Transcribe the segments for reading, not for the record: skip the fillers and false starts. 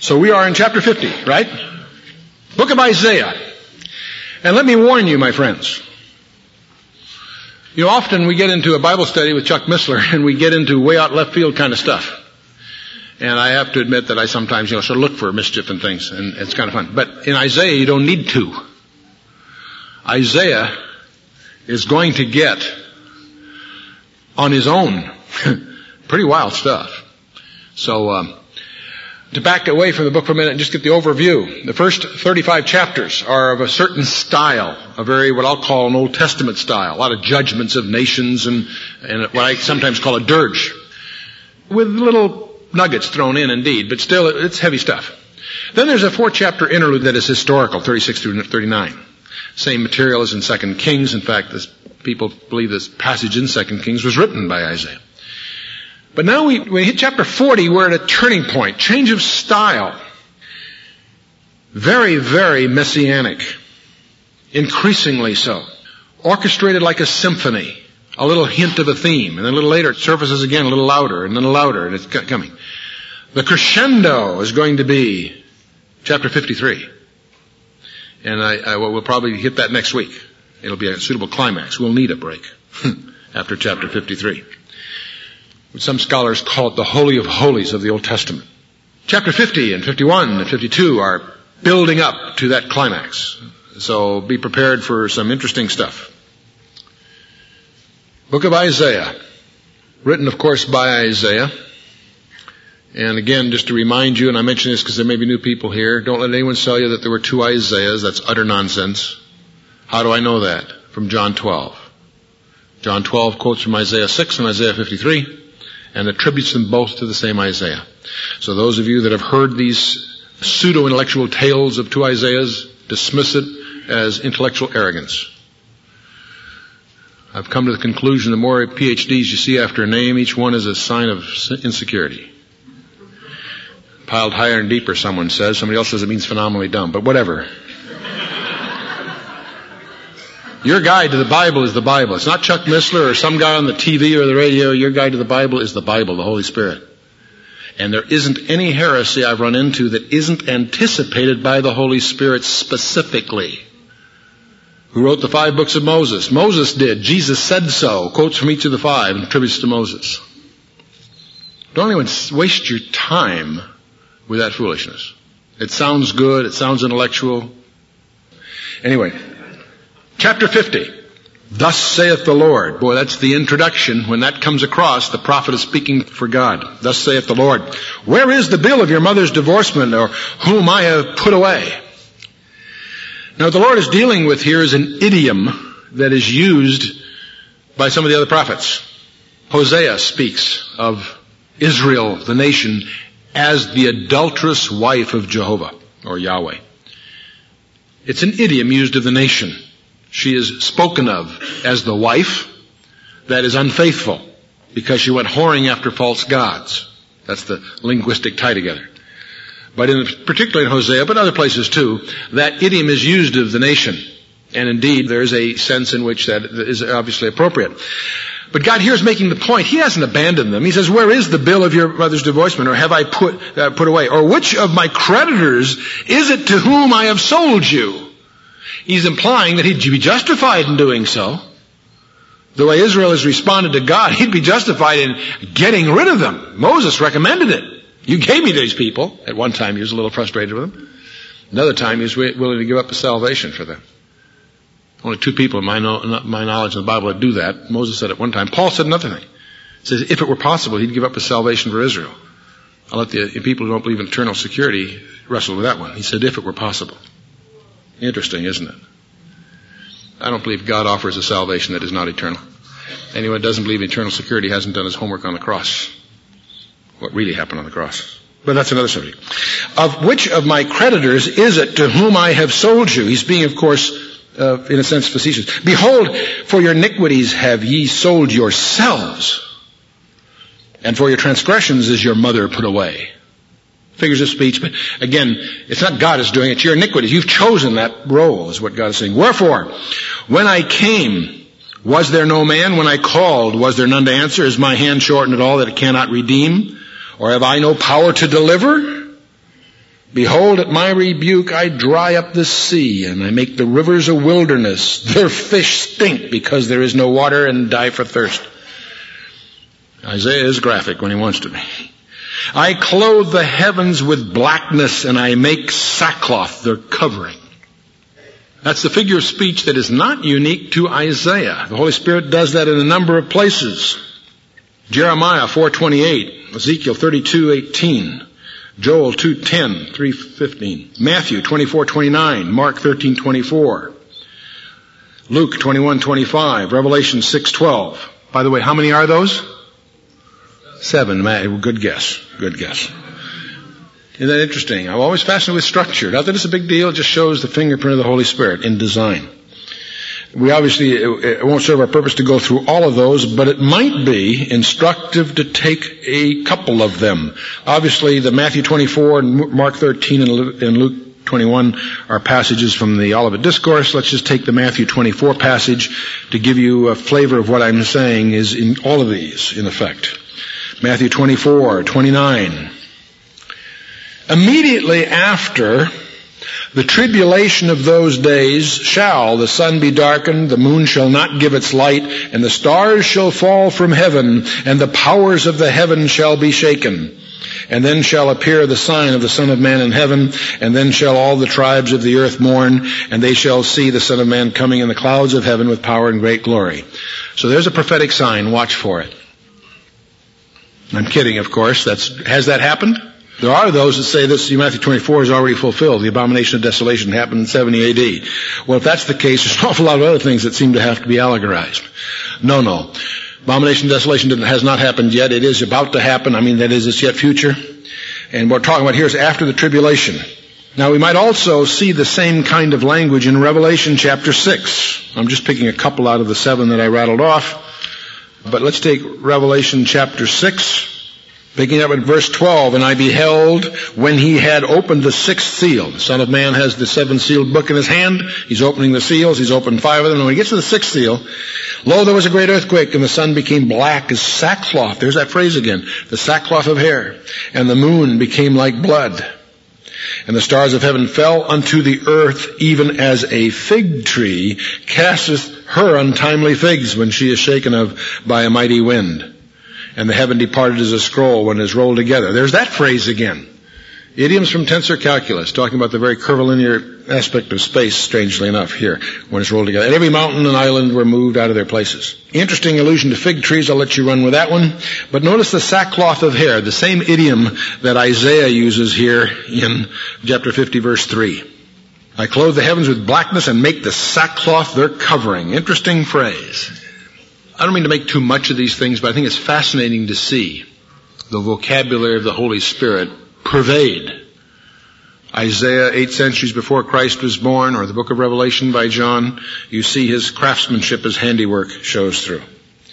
So we are in chapter 50, right? Book of Isaiah. And let me warn you, my friends. Often we get into a Bible study with Chuck Missler and we get into way out left field kind of stuff. And I have to admit that I sometimes, sort of look for mischief and things, and it's kind of fun. But in Isaiah, you don't need to. Isaiah is going to get, on his own, pretty wild stuff. So, to back away from the book for a minute and just get the overview. The first 35 chapters are of a certain style, a very, what I'll call an Old Testament style. A lot of judgments of nations and what I sometimes call a dirge. With little nuggets thrown in indeed, but still it's heavy stuff. Then there's a 4-chapter interlude that is historical, 36 through 39. Same material as in 2 Kings. In fact, people believe this passage in 2 Kings was written by Isaiah. But now we hit chapter 40, we're at a turning point, change of style. Very, very messianic. Increasingly so. Orchestrated like a symphony. A little hint of a theme, and then a little later it surfaces again a little louder, and then louder, and it's coming. The crescendo is going to be chapter 53. And we'll probably hit that next week. It'll be a suitable climax. We'll need a break after chapter 53. Some scholars call it the Holy of Holies of the Old Testament. Chapter 50 and 51 and 52 are building up to that climax. So be prepared for some interesting stuff. Book of Isaiah. Written, of course, by Isaiah. And again, just to remind you, and I mention this because there may be new people here, don't let anyone tell you that there were 2 Isaiahs. That's utter nonsense. How do I know that? From John 12. John 12 quotes from Isaiah 6 and Isaiah 53. And attributes them both to the same Isaiah. So those of you that have heard these pseudo-intellectual tales of 2 Isaiahs, dismiss it as intellectual arrogance. I've come to the conclusion the more PhDs you see after a name, each one is a sign of insecurity. Piled higher and deeper, someone says. Somebody else says it means phenomenally dumb, but whatever. Your guide to the Bible is the Bible. It's not Chuck Missler or some guy on the TV or the radio. Your guide to the Bible is the Bible, the Holy Spirit. And there isn't any heresy I've run into that isn't anticipated by the Holy Spirit specifically. Who wrote the 5 books of Moses? Moses did. Jesus said so. Quotes from each of the 5 and attributes to Moses. Don't even waste your time with that foolishness. It sounds good. It sounds intellectual. Anyway. Chapter 50. Thus saith the Lord. Boy, that's the introduction. When that comes across, the prophet is speaking for God. Thus saith the Lord. Where is the bill of your mother's divorcement, or whom I have put away? Now, what the Lord is dealing with here is an idiom that is used by some of the other prophets. Hosea speaks of Israel, the nation, as the adulterous wife of Jehovah, or Yahweh. It's an idiom used of the nation. She is spoken of as the wife that is unfaithful because she went whoring after false gods. That's the linguistic tie together. But particularly in Hosea, but other places too, that idiom is used of the nation. And indeed, there is a sense in which that is obviously appropriate. But God here is making the point. He hasn't abandoned them. He says, where is the bill of your mother's divorcement, or have I put away? Or which of my creditors is it to whom I have sold you? He's implying that he'd be justified in doing so. The way Israel has responded to God, he'd be justified in getting rid of them. Moses recommended it. You gave me these people. At one time he was a little frustrated with them. Another time he was willing to give up his salvation for them. Only 2 people in my knowledge of the Bible that do that. Moses said at one time. Paul said another thing. He says if it were possible, he'd give up his salvation for Israel. I'll let the people who don't believe in eternal security wrestle with that one. He said if it were possible. Interesting, isn't it? I don't believe God offers a salvation that is not eternal. Anyone who doesn't believe in eternal security hasn't done his homework on the cross. What really happened on the cross. But that's another subject. Of which of my creditors is it to whom I have sold you? He's being, of course, in a sense, facetious. Behold, for your iniquities have ye sold yourselves, and for your transgressions is your mother put away. Figures of speech, but again, it's not God is doing it, it's your iniquities. You've chosen that role, is what God is saying. Wherefore, when I came, was there no man? When I called, was there none to answer? Is my hand shortened at all that it cannot redeem? Or have I no power to deliver? Behold, at my rebuke I dry up the sea, and I make the rivers a wilderness. Their fish stink because there is no water, and die for thirst. Isaiah is graphic when he wants to be. I clothe the heavens with blackness, and I make sackcloth their covering. That's the figure of speech that is not unique to Isaiah. The Holy Spirit does that in a number of places. Jeremiah 4:28, Ezekiel 32:18, Joel 2:10, 3:15, Matthew 24:29, Mark 13:24, Luke 21:25, Revelation 6:12. By the way, how many are those? 7. Good guess. Good guess. Isn't that interesting? I'm always fascinated with structure. Not that it's a big deal, it just shows the fingerprint of the Holy Spirit in design. We obviously, it won't serve our purpose to go through all of those, but it might be instructive to take a couple of them. Obviously, the Matthew 24 and Mark 13 and Luke 21 are passages from the Olivet Discourse. Let's just take the Matthew 24 passage to give you a flavor of what I'm saying is in all of these, in effect. Matthew 24:29. Immediately after the tribulation of those days shall the sun be darkened, the moon shall not give its light, and the stars shall fall from heaven, and the powers of the heaven shall be shaken. And then shall appear the sign of the Son of Man in heaven, and then shall all the tribes of the earth mourn, and they shall see the Son of Man coming in the clouds of heaven with power and great glory. So there's a prophetic sign. Watch for it. I'm kidding, of course. Has that happened? There are those that say this Matthew 24 is already fulfilled. The abomination of desolation happened in 70 AD. Well, if that's the case, there's an awful lot of other things that seem to have to be allegorized. No. Abomination of desolation has not happened yet. It is about to happen. That is, it's yet future. And what we're talking about here is after the tribulation. Now, we might also see the same kind of language in Revelation chapter 6. I'm just picking a couple out of the 7 that I rattled off. But let's take Revelation chapter 6. Picking up at verse 12, and I beheld when he had opened the 6th seal. The Son of Man has the 7-sealed book in his hand. He's opening the seals. He's opened 5 of them. And when he gets to the 6th seal, lo, there was a great earthquake, and the sun became black as sackcloth. There's that phrase again. The sackcloth of hair. And the moon became like blood. And the stars of heaven fell unto the earth, even as a fig tree casteth her untimely figs when she is shaken of by a mighty wind. And the heaven departed as a scroll when it is rolled together. There's that phrase again. Idioms from tensor calculus, talking about the very curvilinear aspect of space, strangely enough, here, when it's rolled together. And every mountain and island were moved out of their places. Interesting allusion to fig trees. I'll let you run with that one. But notice the sackcloth of hair, the same idiom that Isaiah uses here in chapter 50, verse 3. I clothe the heavens with blackness and make the sackcloth their covering. Interesting phrase. I don't mean to make too much of these things, but I think it's fascinating to see the vocabulary of the Holy Spirit pervade Isaiah 8 centuries before Christ was born, or the book of Revelation by John. You see his craftsmanship, his handiwork shows through.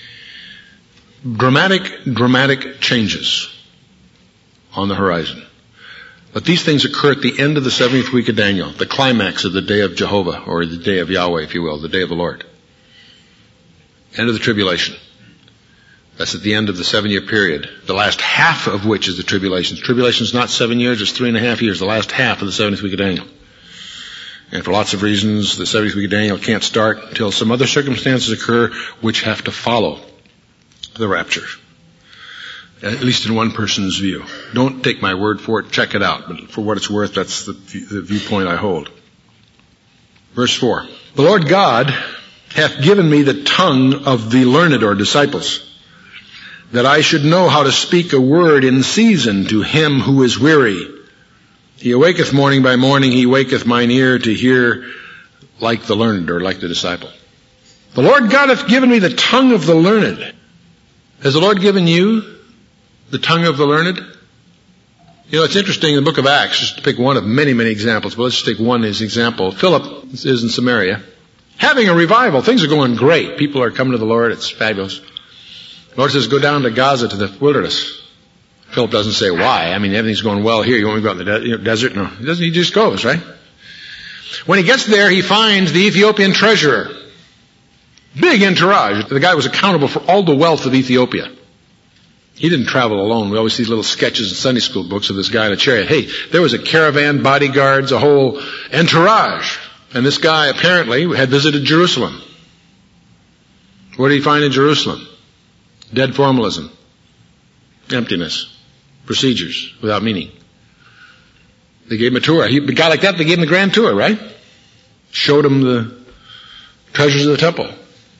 Dramatic changes on the horizon. But these things occur at the end of the 70th week of Daniel, the climax of the day of Jehovah, or the day of Yahweh, if you will, the day of the Lord. End of the tribulation. That's at the end of the 7-year period, the last half of which is the tribulation. Tribulation is not 7 years, it's 3.5 years, the last half of the 70th week of Daniel. And for lots of reasons, the 70th week of Daniel can't start until some other circumstances occur which have to follow the rapture. At least in one person's view. Don't take my word for it, check it out. But for what it's worth, that's the viewpoint I hold. Verse 4. The Lord God hath given me the tongue of the learned, or disciples, that I should know how to speak a word in season to him who is weary. He awaketh morning by morning, he waketh mine ear to hear like the learned, or like the disciple. The Lord God hath given me the tongue of the learned. Has the Lord given you the tongue of the learned? It's interesting in the book of Acts, just to pick one of many, many examples, but let's just take one as an example. Philip is in Samaria, having a revival. Things are going great. People are coming to the Lord. It's fabulous. The Lord says, go down to Gaza, to the wilderness. Philip doesn't say why. Everything's going well here. You want me to go out in the desert? No. He doesn't. He just goes, right? When he gets there, he finds the Ethiopian treasurer. Big entourage. The guy was accountable for all the wealth of Ethiopia. He didn't travel alone. We always see little sketches in Sunday school books of this guy in a chariot. Hey, there was a caravan, bodyguards, a whole entourage. And this guy apparently had visited Jerusalem. What did he find in Jerusalem? Dead formalism. Emptiness. Procedures without meaning. They gave him a tour. A guy like that, they gave him the grand tour, right? Showed him the treasures of the temple.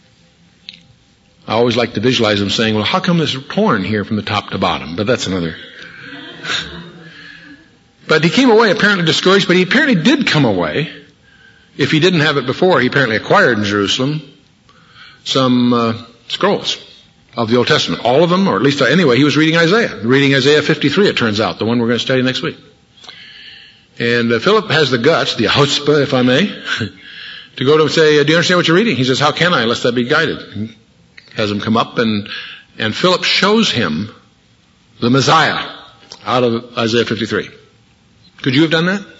I always like to visualize him saying, well, how come there's torn here from the top to bottom? But that's another. But he came away apparently discouraged, but he apparently did come away. If he didn't have it before, he apparently acquired in Jerusalem some scrolls of the Old Testament. All of them, or at least anyway, he was reading Isaiah 53, it turns out, the one we're going to study next week. And Philip has the guts, the chutzpah, if I may, to go to him and say, do you understand what you're reading? He says, how can I, unless I be guided? He has him come up, and Philip shows him the Messiah out of Isaiah 53. Could you have done that?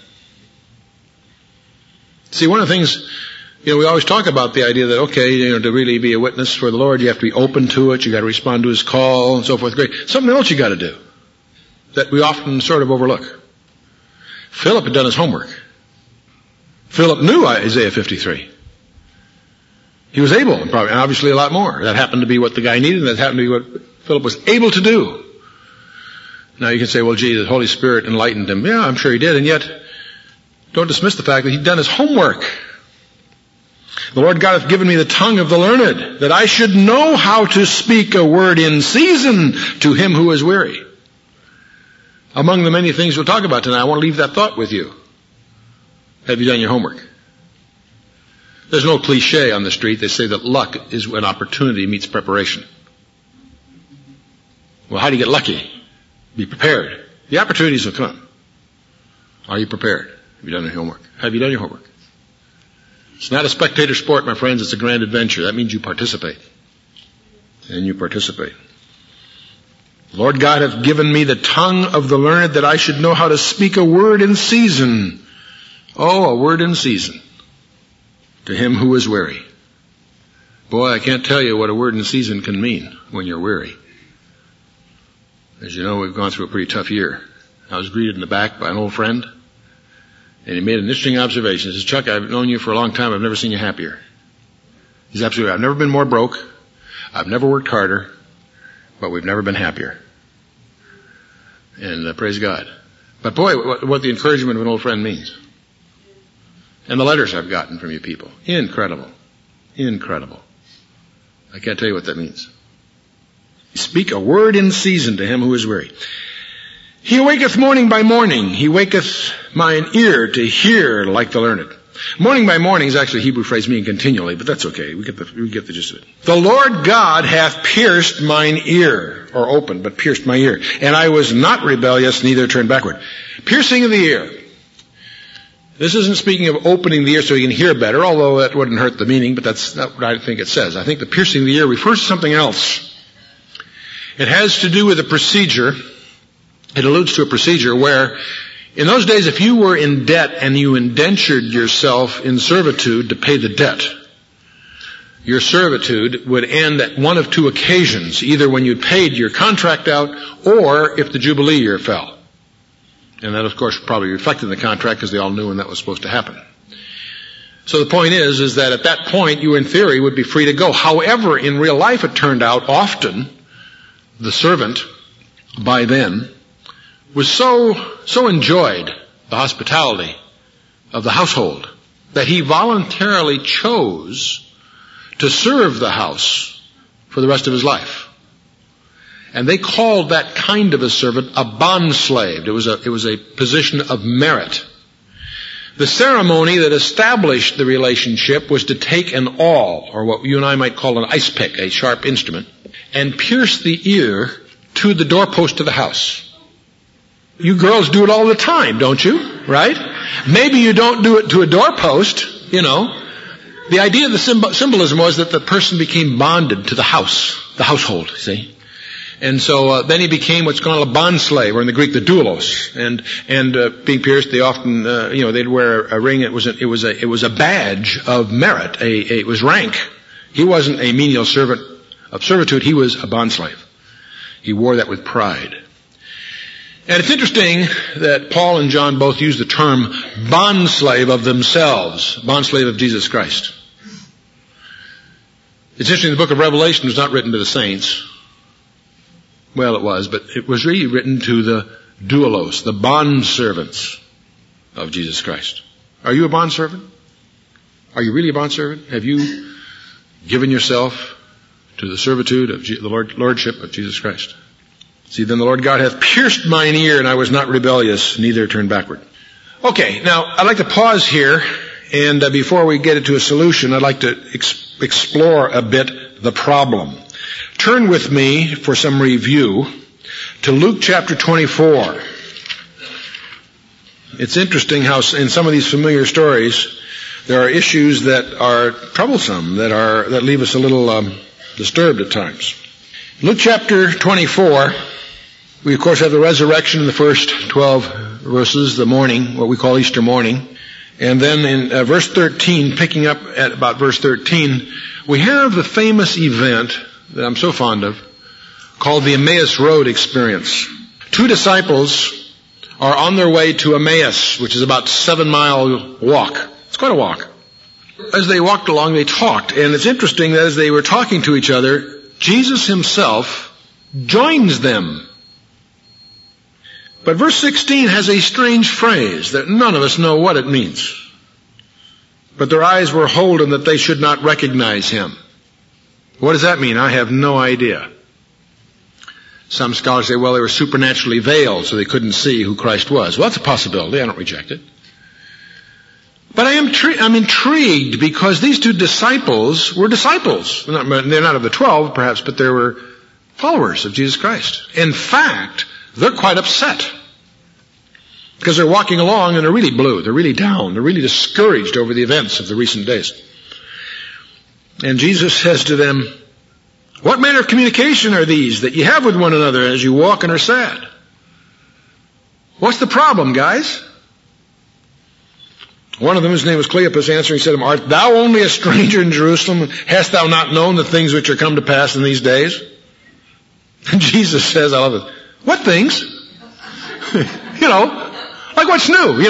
See, one of the things, we always talk about the idea that, okay, to really be a witness for the Lord, you have to be open to it, you got to respond to His call, and so forth. Great. Something else you got to do that we often sort of overlook. Philip had done his homework. Philip knew Isaiah 53. He was able, and obviously a lot more. That happened to be what the guy needed, and that happened to be what Philip was able to do. Now you can say, well, gee, the Holy Spirit enlightened him. Yeah, I'm sure He did, and yet don't dismiss the fact that he'd done his homework. The Lord God hath given me the tongue of the learned, that I should know how to speak a word in season to him who is weary. Among the many things we'll talk about tonight, I want to leave that thought with you. Have you done your homework? There's no cliche on the street. They say that luck is when opportunity meets preparation. Well, how do you get lucky? Be prepared. The opportunities will come. Are you prepared? Have you done your homework? Have you done your homework? It's not a spectator sport, my friends. It's a grand adventure. That means you participate. And you participate. Lord God hath given me the tongue of the learned, that I should know how to speak a word in season. Oh, a word in season to him who is weary. Boy, I can't tell you what a word in season can mean when you're weary. As you know, we've gone through a pretty tough year. I was greeted in the back by an old friend, and he made an interesting observation. He says, Chuck, I've known you for a long time. I've never seen you happier. He's absolutely right. I've never been more broke. I've never worked harder. But we've never been happier. And praise God. But boy, what the encouragement of an old friend means. And the letters I've gotten from you people. Incredible. Incredible. I can't tell you what that means. Speak a word in season to him who is weary. He awaketh morning by morning. He waketh mine ear to hear like the learned. Morning by morning is actually a Hebrew phrase meaning continually, but that's okay. We get the gist of it. The Lord God hath pierced mine ear, or opened, but pierced my ear. And I was not rebellious, neither turned backward. Piercing of the ear. This isn't speaking of opening the ear so you can hear better, although that wouldn't hurt the meaning, but that's not what I think it says. I think the piercing of the ear refers to something else. It has to do with a procedure. It alludes to a procedure where, in those days, if you were in debt and you indentured yourself in servitude to pay the debt, your servitude would end at one of two occasions, either when you paid your contract out or if the Jubilee year fell. And that, of course, probably reflected in the contract because they all knew when that was supposed to happen. So the point is that at that point, you in theory would be free to go. However, in real life, it turned out often the servant, by then, was so enjoyed the hospitality of the household that he voluntarily chose to serve the house for the rest of his life. And they called that kind of a servant a bondslave. It was a position of merit. The ceremony that established the relationship was to take an awl, or what you and I might call an ice pick, a sharp instrument, and pierce the ear to the doorpost of the house. You girls do it all the time, don't you? Right? Maybe you don't do it to a doorpost, The idea of the symbolism was that the person became bonded to the household, see? And so then he became what's called a bondslave, or in the Greek, the doulos. And being pierced, they often, they'd wear a ring. It was a badge of merit. It was rank. He wasn't a menial servant of servitude. He was a bondslave. He wore that with pride. And it's interesting that Paul and John both use the term bondslave of themselves, bondslave of Jesus Christ. It's interesting, the book of Revelation was not written to the saints. Well, it was, but it was really written to the doulos, the bondservants of Jesus Christ. Are you a bondservant? Are you really a bondservant? Have you given yourself to the servitude of the lordship of Jesus Christ? See, then the Lord God hath pierced mine ear, and I was not rebellious, neither turned backward. Okay, now I'd like to pause here, and before we get into a solution, I'd like to explore a bit the problem. Turn with me for some review to Luke chapter 24. It's interesting how in some of these familiar stories there are issues that are troublesome, that leave us a little disturbed at times. Luke chapter 24. We, of course, have the resurrection in the first 12 verses, the morning, what we call Easter morning. And then in verse 13, picking up at about verse 13, we have the famous event that I'm so fond of, called the Emmaus Road experience. 2 disciples are on their way to Emmaus, which is about 7-mile walk. It's quite a walk. As they walked along, they talked. And it's interesting that as they were talking to each other, Jesus himself joins them. But verse 16 has a strange phrase that none of us know what it means. But their eyes were holden that they should not recognize him. What does that mean? I have no idea. Some scholars say, well, they were supernaturally veiled, so they couldn't see who Christ was. Well, that's a possibility. I don't reject it. But I'm intrigued because these 2 disciples were disciples. They're not of the 12, perhaps, but they were followers of Jesus Christ. In fact, they're quite upset because they're walking along and they're really blue. They're really down. They're really discouraged over the events of the recent days. And Jesus says to them, what manner of communication are these that you have with one another as you walk and are sad? What's the problem, guys? One of them, his name was Cleopas, answering, said to him, art thou only a stranger in Jerusalem? Hast thou not known the things which are come to pass in these days? And Jesus says, I love it, what things? Like what's new,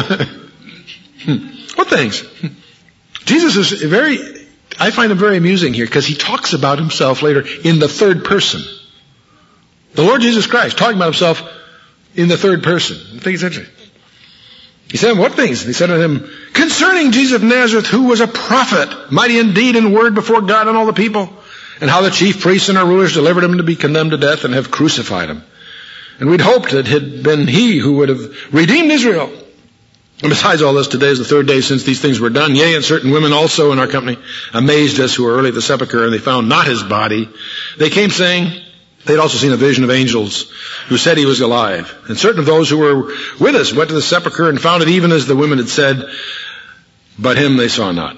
What things? Jesus is I find him very amusing here because he talks about himself later in the third person. The Lord Jesus Christ talking about himself in the third person. I think it's interesting. He said, what things? He said to him, concerning Jesus of Nazareth, who was a prophet, mighty in deed and word before God and all the people, and how the chief priests and our rulers delivered him to be condemned to death and have crucified him. And we'd hoped it had been he who would have redeemed Israel. And besides all this, today is the 3rd day since these things were done. Yea, and certain women also in our company amazed us who were early at the sepulchre, and they found not his body. They came saying, they'd also seen a vision of angels who said he was alive. And certain of those who were with us went to the sepulchre and found it even as the women had said, but him they saw not.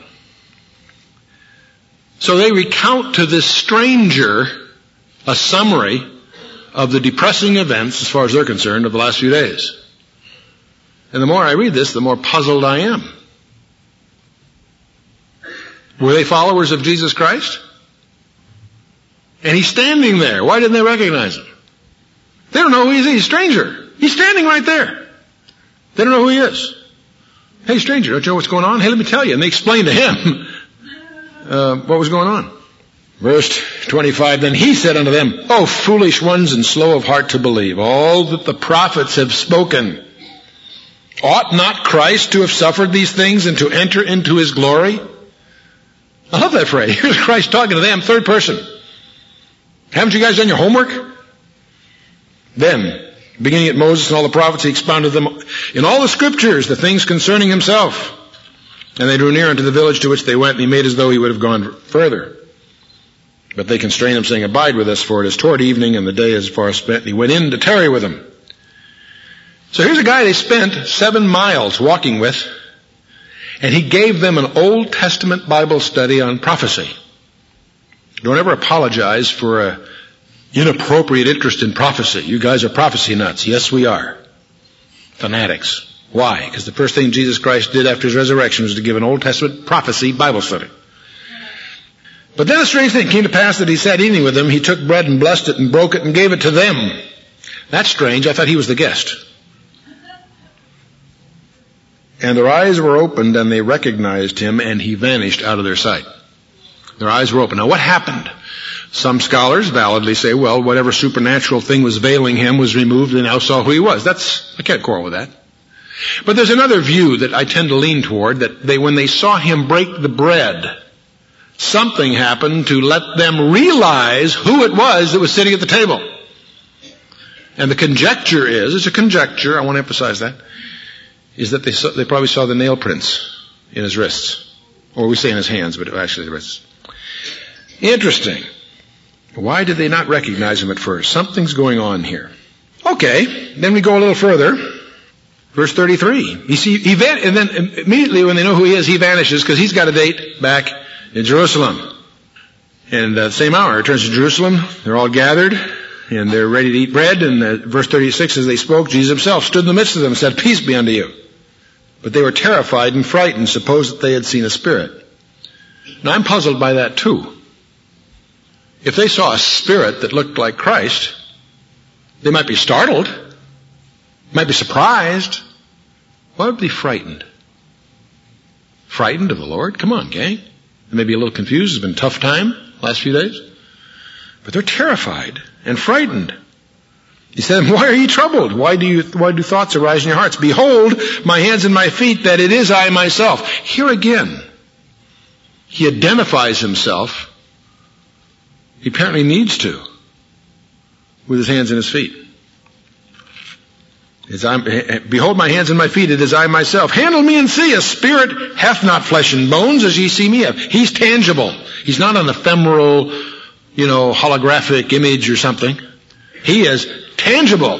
So they recount to this stranger a summary of the depressing events, as far as they're concerned, of the last few days. And the more I read this, the more puzzled I am. Were they followers of Jesus Christ? And he's standing there. Why didn't they recognize him? They don't know who he is. He's a stranger. He's standing right there. They don't know who he is. Hey, stranger, don't you know what's going on? Hey, let me tell you. And they explained to him what was going on. Verse 25, then he said unto them, O foolish ones and slow of heart to believe all that the prophets have spoken. Ought not Christ to have suffered these things and to enter into his glory? I love that phrase. Here's Christ talking to them, third person. Haven't you guys done your homework? Then, beginning at Moses and all the prophets, he expounded them in all the scriptures, the things concerning himself. And they drew near unto the village to which they went, and he made as though he would have gone further. But they constrained him, saying, Abide with us, for it is toward evening, and the day is far spent. And he went in to tarry with them. So here's a guy they spent 7 miles walking with, and he gave them an Old Testament Bible study on prophecy. Don't ever apologize for an inappropriate interest in prophecy. You guys are prophecy nuts. Yes, we are. Fanatics. Why? Because the first thing Jesus Christ did after his resurrection was to give an Old Testament prophecy Bible study. But then a strange thing came to pass that he sat eating with them. He took bread and blessed it and broke it and gave it to them. That's strange. I thought he was the guest. And their eyes were opened and they recognized him, and he vanished out of their sight. Their eyes were open. Now what happened? Some scholars validly say, well, whatever supernatural thing was veiling him was removed and they now saw who he was. I can't quarrel with that. But there's another view that I tend to lean toward, that when they saw him break the bread, something happened to let them realize who it was that was sitting at the table. And the conjecture is, it's a conjecture, I want to emphasize that, is that they probably saw the nail prints in his wrists. Or we say in his hands, but actually the wrists. Interesting. Why did they not recognize him at first? Something's going on here. Okay, then we go a little further. Verse 33. You see, and then immediately when they know who he is, he vanishes because he's got a date back in Jerusalem. And the same hour, he returns to Jerusalem. They're all gathered and they're ready to eat bread. And verse 36, as they spoke, Jesus himself stood in the midst of them and said, "Peace be unto you." But they were terrified and frightened, supposed that they had seen a spirit. Now I'm puzzled by that too. If they saw a spirit that looked like Christ, they might be startled, might be surprised. Why would they be frightened? Frightened of the Lord? Come on, gang. They may be a little confused. It's been a tough time last few days. But they're terrified and frightened. He said, "Why are you troubled? Why do thoughts arise in your hearts? Behold, my hands and my feet, that it is I myself." Here again, he identifies himself. He apparently needs to, with his hands and his feet. "Behold my hands and my feet, it is I myself. Handle me and see. A spirit hath not flesh and bones, as ye see me have." He's tangible. He's not an ephemeral, holographic image or something. He is tangible.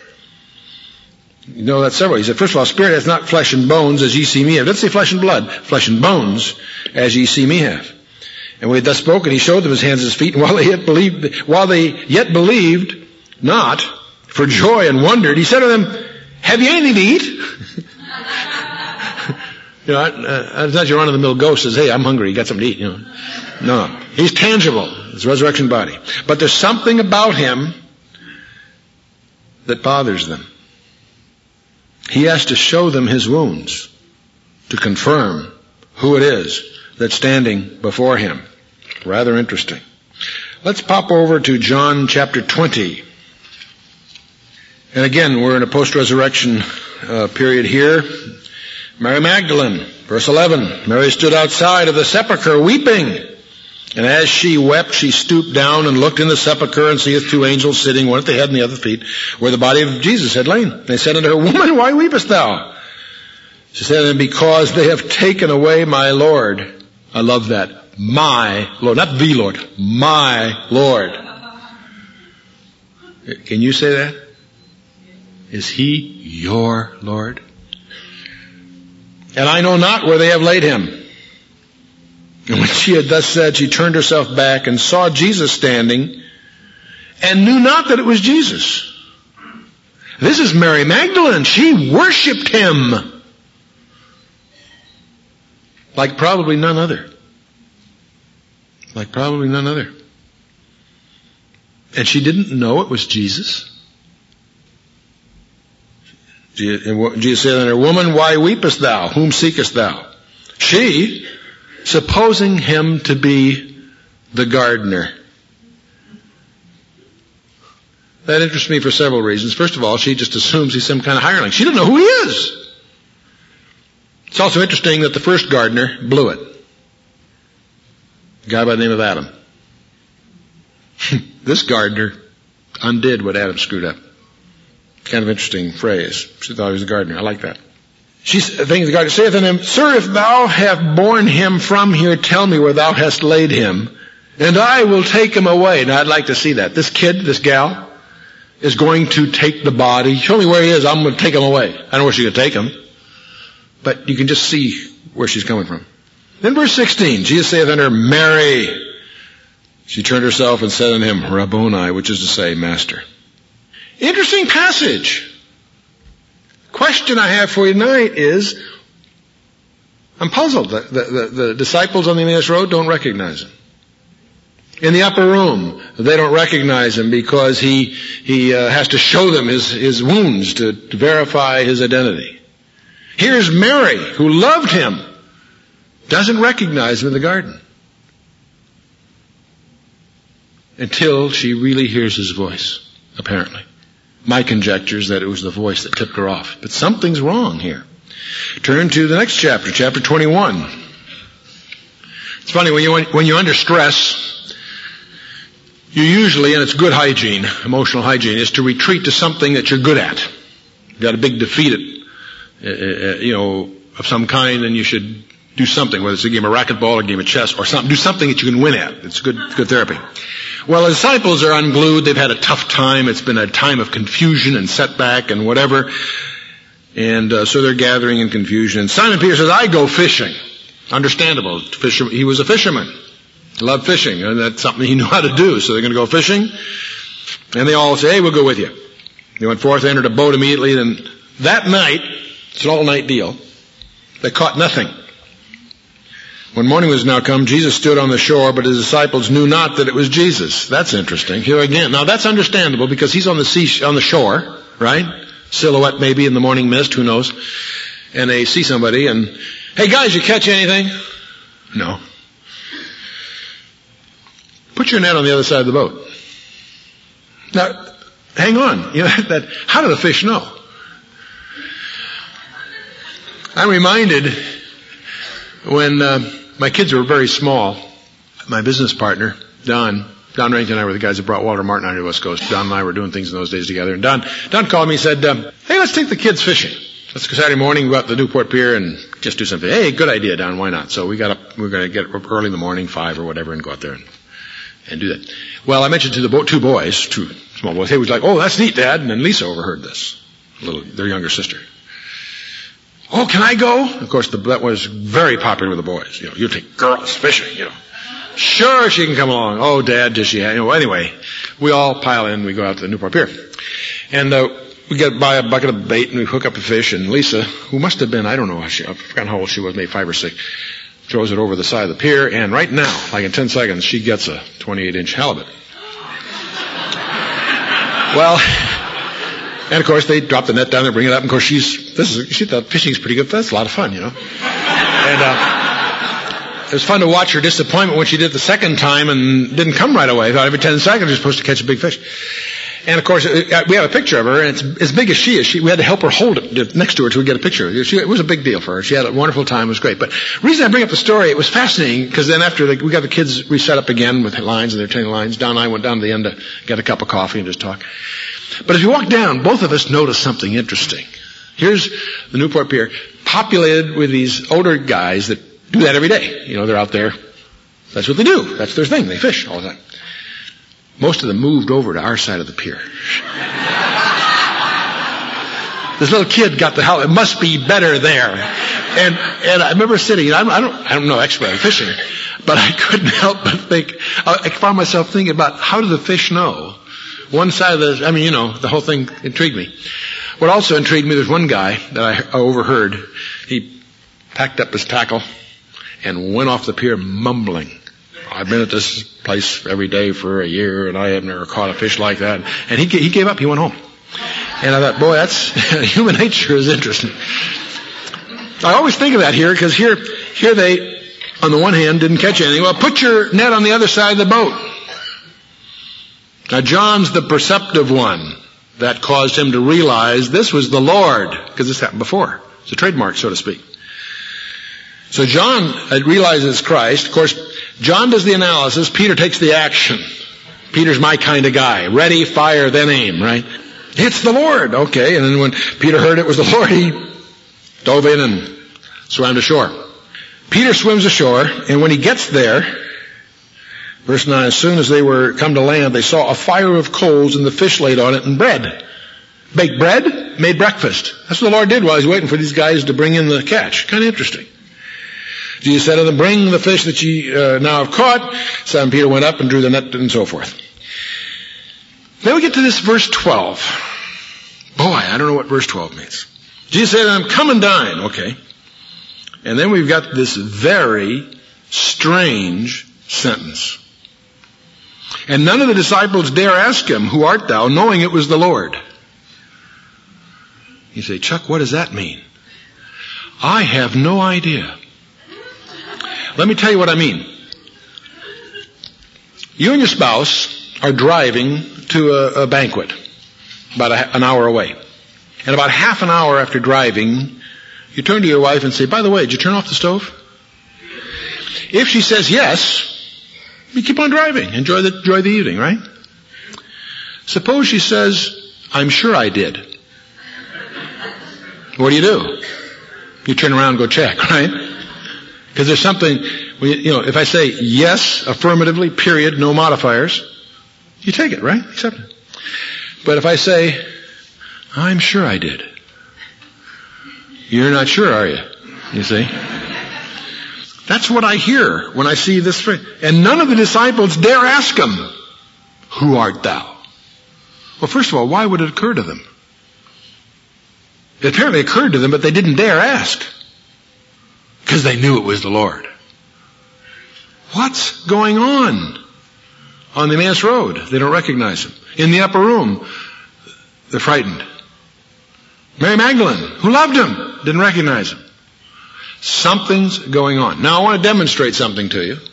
You know that several. He said, first of all, spirit hath not flesh and bones, as ye see me have. Let's say flesh and blood. Flesh and bones, as ye see me have. And when he had thus spoken, he showed them his hands and his feet, and while they yet believed not, for joy and wondered, he said to them, "Have you anything to eat?" It's not your run-of-the-mill ghost says, "Hey, I'm hungry, you got something to eat." No. He's tangible. His resurrection body. But there's something about him that bothers them. He has to show them his wounds to confirm who it is that's standing before him. Rather interesting. Let's pop over to John chapter 20. And again, we're in a post-resurrection period here. Mary Magdalene, verse 11. Mary stood outside of the sepulchre weeping. And as she wept, she stooped down and looked in the sepulchre, and seeth two angels sitting, one at the head and the other at the feet, where the body of Jesus had lain. They said unto her, "Woman, why weepest thou?" She said unto them, "Because they have taken away my Lord." I love that. My Lord. Not the Lord. My Lord. Can you say that? Is he your Lord? "And I know not where they have laid him." And when she had thus said, she turned herself back and saw Jesus standing and knew not that it was Jesus. This is Mary Magdalene. She worshipped him like probably none other. Like probably none other. And she didn't know it was Jesus. Jesus said unto her, "Woman, why weepest thou? Whom seekest thou?" She, supposing him to be the gardener. That interests me for several reasons. First of all, she just assumes he's some kind of hireling. She doesn't know who he is. It's also interesting that the first gardener blew it. A guy by the name of Adam. This gardener undid what Adam screwed up. Kind of interesting phrase. She thought he was a gardener. I like that. She thinks the gardener saith unto him, "Sir, if thou have borne him from here, tell me where thou hast laid him, and I will take him away." Now I'd like to see that. This kid, this gal, is going to take the body. Show me where he is. I'm going to take him away. I don't know where she's going to take him. But you can just see where she's coming from. Then verse 16, Jesus saith unto her, "Mary." She turned herself and said unto him, "Rabboni," which is to say, Master. Interesting passage. Question I have for you tonight is, I'm puzzled. The disciples on the Emmaus Road don't recognize him. In the upper room, they don't recognize him because he has to show them his wounds to verify his identity. Here's Mary, who loved him, doesn't recognize him in the garden until she really hears his voice, apparently. My conjecture is that it was the voice that tipped her off. But something's wrong here. Turn to the next chapter, chapter 21. It's funny, when you're under stress, you usually, and it's good hygiene, emotional hygiene, is to retreat to something that you're good at. You got a big defeat of some kind, and you should do something, whether it's a game of racquetball or a game of chess or something. Do something that you can win at. It's good therapy. Well, the disciples are unglued. They've had a tough time. It's been a time of confusion and setback and whatever. And so they're gathering in confusion. And Simon Peter says, I go fishing. Understandable. He was a fisherman. He loved fishing. And that's something he knew how to do. So they're going to go fishing. And they all say, hey, we'll go with you. They went forth, entered a boat immediately. Then that night, it's an all-night deal, they caught nothing. When morning was now come, Jesus stood on the shore, but his disciples knew not that it was Jesus. That's interesting. Here again. Now that's understandable because he's on the shore, right? Silhouette maybe in the morning mist, who knows? And they see somebody and, hey guys, you catch anything? No. Put your net on the other side of the boat. Now, hang on. How do the fish know? I'm reminded when my kids were very small, my business partner, Don Rankin and I were the guys that brought Walter Martin out to the West Coast. Don and I were doing things in those days together. And Don called me and said, hey, let's take the kids fishing. Let's go Saturday morning, go out to the Newport Pier and just do something. Hey, good idea, Don, why not? So we got up, we're going to get up early in the morning, 5 or whatever, and go out there and do that. Well, I mentioned to the two boys, two small boys, hey, was like, oh, that's neat, Dad. And then Lisa overheard this, their younger sister. Oh, can I go? Of course, that was very popular with the boys. You take girls fishing, Sure, she can come along. Oh, Dad, does she? Anyway, we all pile in. We go out to the Newport Pier. And we buy a bucket of bait and we hook up a fish. And Lisa, who must have been, I don't know, I've forgotten how old she was, maybe 5 or 6, throws it over the side of the pier. And right now, like in 10 seconds, she gets a 28-inch halibut. Well, and of course, they drop the net down there, bring it up. And of course, she thought fishing's pretty good. That's a lot of fun, And it was fun to watch her disappointment when she did it the second time and didn't come right away. I thought every 10 seconds you're supposed to catch a big fish. And of course, we have a picture of her, and it's as big as she is. We had to help her hold it next to her till we get a picture. It was a big deal for her. She had a wonderful time. It was great. But the reason I bring up the story, it was fascinating, because then after we got the kids reset up again with lines, and they're turning lines, Don and I went down to the end to get a cup of coffee and just talk. But as we walked down, both of us noticed something interesting. Here's the Newport Pier, populated with these older guys that do that every day. They're out there. That's what they do. That's their thing. They fish all the time. Most of them moved over to our side of the pier. This little kid got the hell. It must be better there. And I remember sitting. I'm no expert in fishing, but I couldn't help but think. I found myself thinking about how do the fish know? One side of the whole thing intrigued me. What also intrigued me, there's one guy that I overheard. He packed up his tackle and went off the pier mumbling. I've been at this place every day for a year, and I have never caught a fish like that. And he gave up. He went home. And I thought, boy, that's human nature is interesting. I always think of that here, because here they, on the one hand, didn't catch anything. Well, put your net on the other side of the boat. Now, John's the perceptive one. That caused him to realize this was the Lord, because this happened before. It's a trademark, so to speak. So John realizes Christ. Of course, John does the analysis. Peter takes the action. Peter's my kind of guy. Ready, fire, then aim, right? It's the Lord. Okay. And then when Peter heard it was the Lord, he dove in and swam ashore. Peter swims ashore, and when he gets there, verse 9, as soon as they were come to land, they saw a fire of coals and the fish laid on it and bread. Baked bread, made breakfast. That's what the Lord did while he's waiting for these guys to bring in the catch. Kind of interesting. Jesus said to them, bring the fish that ye now have caught. Simon Peter went up and drew the net and so forth. Then we get to this verse 12. Boy, I don't know what verse 12 means. Jesus said to them, come and dine. Okay. And then we've got this very strange sentence. And none of the disciples dare ask him, "Who art thou?" knowing it was the Lord. You say, "Chuck, what does that mean?" I have no idea. Let me tell you what I mean. You and your spouse are driving to a banquet about an hour away. And about half an hour after driving, you turn to your wife and say, "By the way, did you turn off the stove?" If she says yes, you keep on driving. Enjoy the evening, right? Suppose she says, "I'm sure I did." What do? You turn around and go check, right? Because there's something, if I say yes, affirmatively, period, no modifiers, you take it, right? Accept it. But if I say, "I'm sure I did," you're not sure, are you? You see? That's what I hear when I see this phrase. And none of the disciples dare ask him, "Who art thou?" Well, first of all, why would it occur to them? It apparently occurred to them, but they didn't dare ask. Because they knew it was the Lord. What's going on the Emmaus Road? They don't recognize him. In the upper room, they're frightened. Mary Magdalene, who loved him, didn't recognize him. Something's going on. Now I want to demonstrate something to you.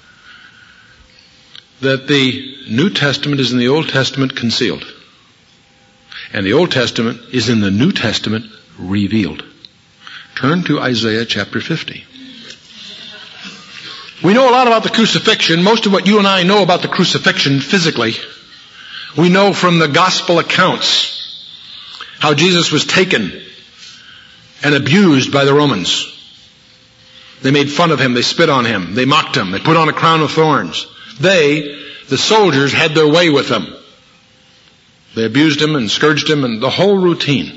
That the New Testament is in the Old Testament concealed. And the Old Testament is in the New Testament revealed. Turn to Isaiah chapter 50. We know a lot about the crucifixion. Most of what you and I know about the crucifixion physically, we know from the gospel accounts how Jesus was taken and abused by the Romans. They made fun of him. They spit on him. They mocked him. They put on a crown of thorns. They, the soldiers, had their way with him. They abused him and scourged him and the whole routine.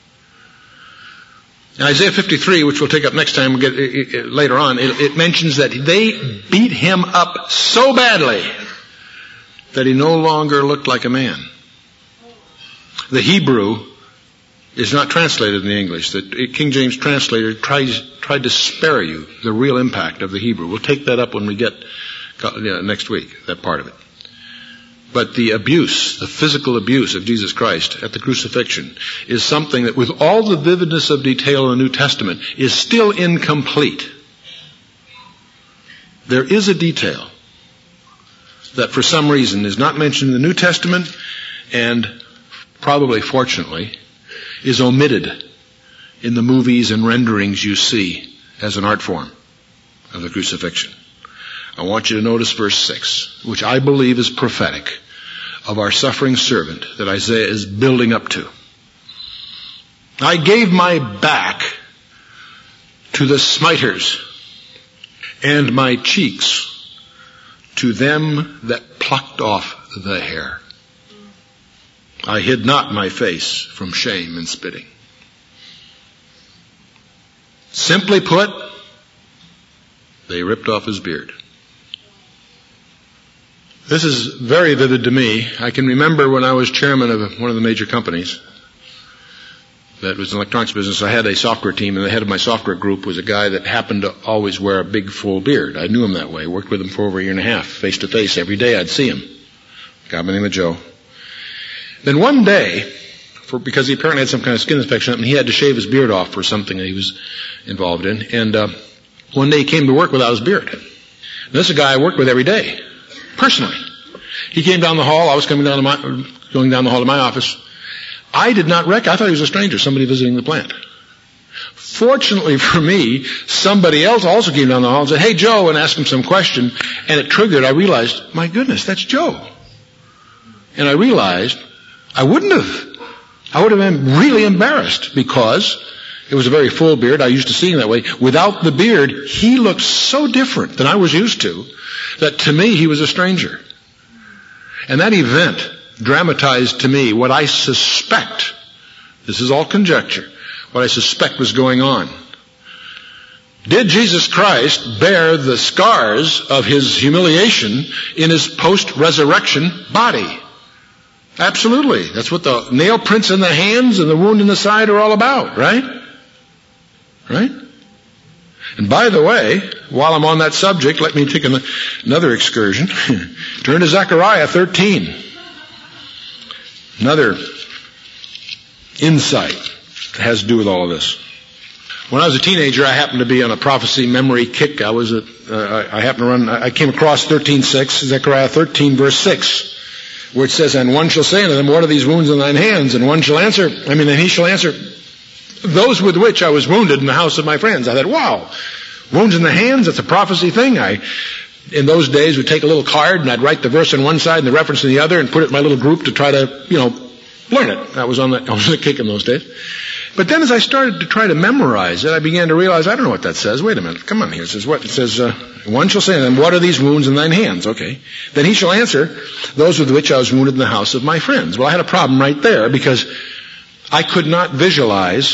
In Isaiah 53, which we'll take up next time, later on, it mentions that they beat him up so badly that he no longer looked like a man. The Hebrew is not translated in the English. The King James translator tried to spare you the real impact of the Hebrew. We'll take that up when we get next week, that part of it. But the abuse, the physical abuse of Jesus Christ at the crucifixion is something that, with all the vividness of detail in the New Testament, is still incomplete. There is a detail that for some reason is not mentioned in the New Testament and probably, fortunately, is omitted in the movies and renderings you see as an art form of the crucifixion. I want you to notice verse 6, which I believe is prophetic of our suffering servant that Isaiah is building up to. I gave my back to the smiters and my cheeks to them that plucked off the hair. I hid not my face from shame and spitting. Simply put, they ripped off his beard. This is very vivid to me. I can remember when I was chairman of one of the major companies that was in the electronics business, I had a software team, and the head of my software group was a guy that happened to always wear a big full beard. I knew him that way. Worked with him for over a year and a half, face to face. Every day I'd see him. A guy by the name of Joe. Then one day, because he apparently had some kind of skin infection, and he had to shave his beard off for something that he was involved in, and one day he came to work without his beard. And this is a guy I worked with every day. Personally. He came down the hall. I was going down the hall to my office. I did not I thought he was a stranger, somebody visiting the plant. Fortunately for me, somebody else also came down the hall and said, "Hey, Joe," and asked him some question. And it triggered, I realized, my goodness, that's Joe. And I realized I would have been really embarrassed because it was a very full beard. I used to see him that way. Without the beard, he looked so different than I was used to that to me he was a stranger. And that event dramatized to me what I suspect, this is all conjecture, what I suspect was going on. Did Jesus Christ bear the scars of his humiliation in his post-resurrection body? Absolutely. That's what the nail prints in the hands and the wound in the side are all about, right? Right? And And by the way, while I'm on that subject, let me take another excursion. Turn to Zechariah 13. Another insight that has to do with all of this. When I was a teenager, I happened to be on a prophecy memory kick. I came across 13:6, Zechariah 13 verse 6, where it says, "And one shall say unto them, What are these wounds in thine hands? And he shall answer, Those with which I was wounded in the house of my friends." I thought, wow, wounds in the hands, that's a prophecy thing. In those days, would take a little card and I'd write the verse on one side and the reference on the other and put it in my little group to try to, learn it. I was on the kick in those days. But then as I started to try to memorize it, I began to realize, I don't know what that says. Wait a minute. Come on here. It says what? It says, "One shall say to them, What are these wounds in thine hands?" Okay. Then he shall answer, "Those with which I was wounded in the house of my friends." Well, I had a problem right there because I could not visualize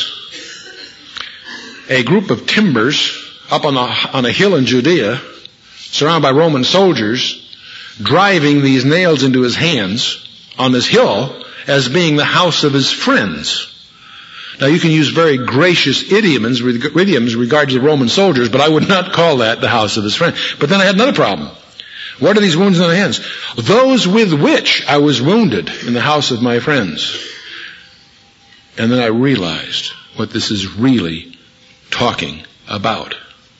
a group of timbers up on a hill in Judea, surrounded by Roman soldiers, driving these nails into his hands on this hill as being the house of his friends. Now, you can use very gracious idioms regarding the Roman soldiers, but I would not call that the house of his friends. But then I had another problem. What are these wounds in the hands? Those with which I was wounded in the house of my friends. And then I realized what this is really talking about.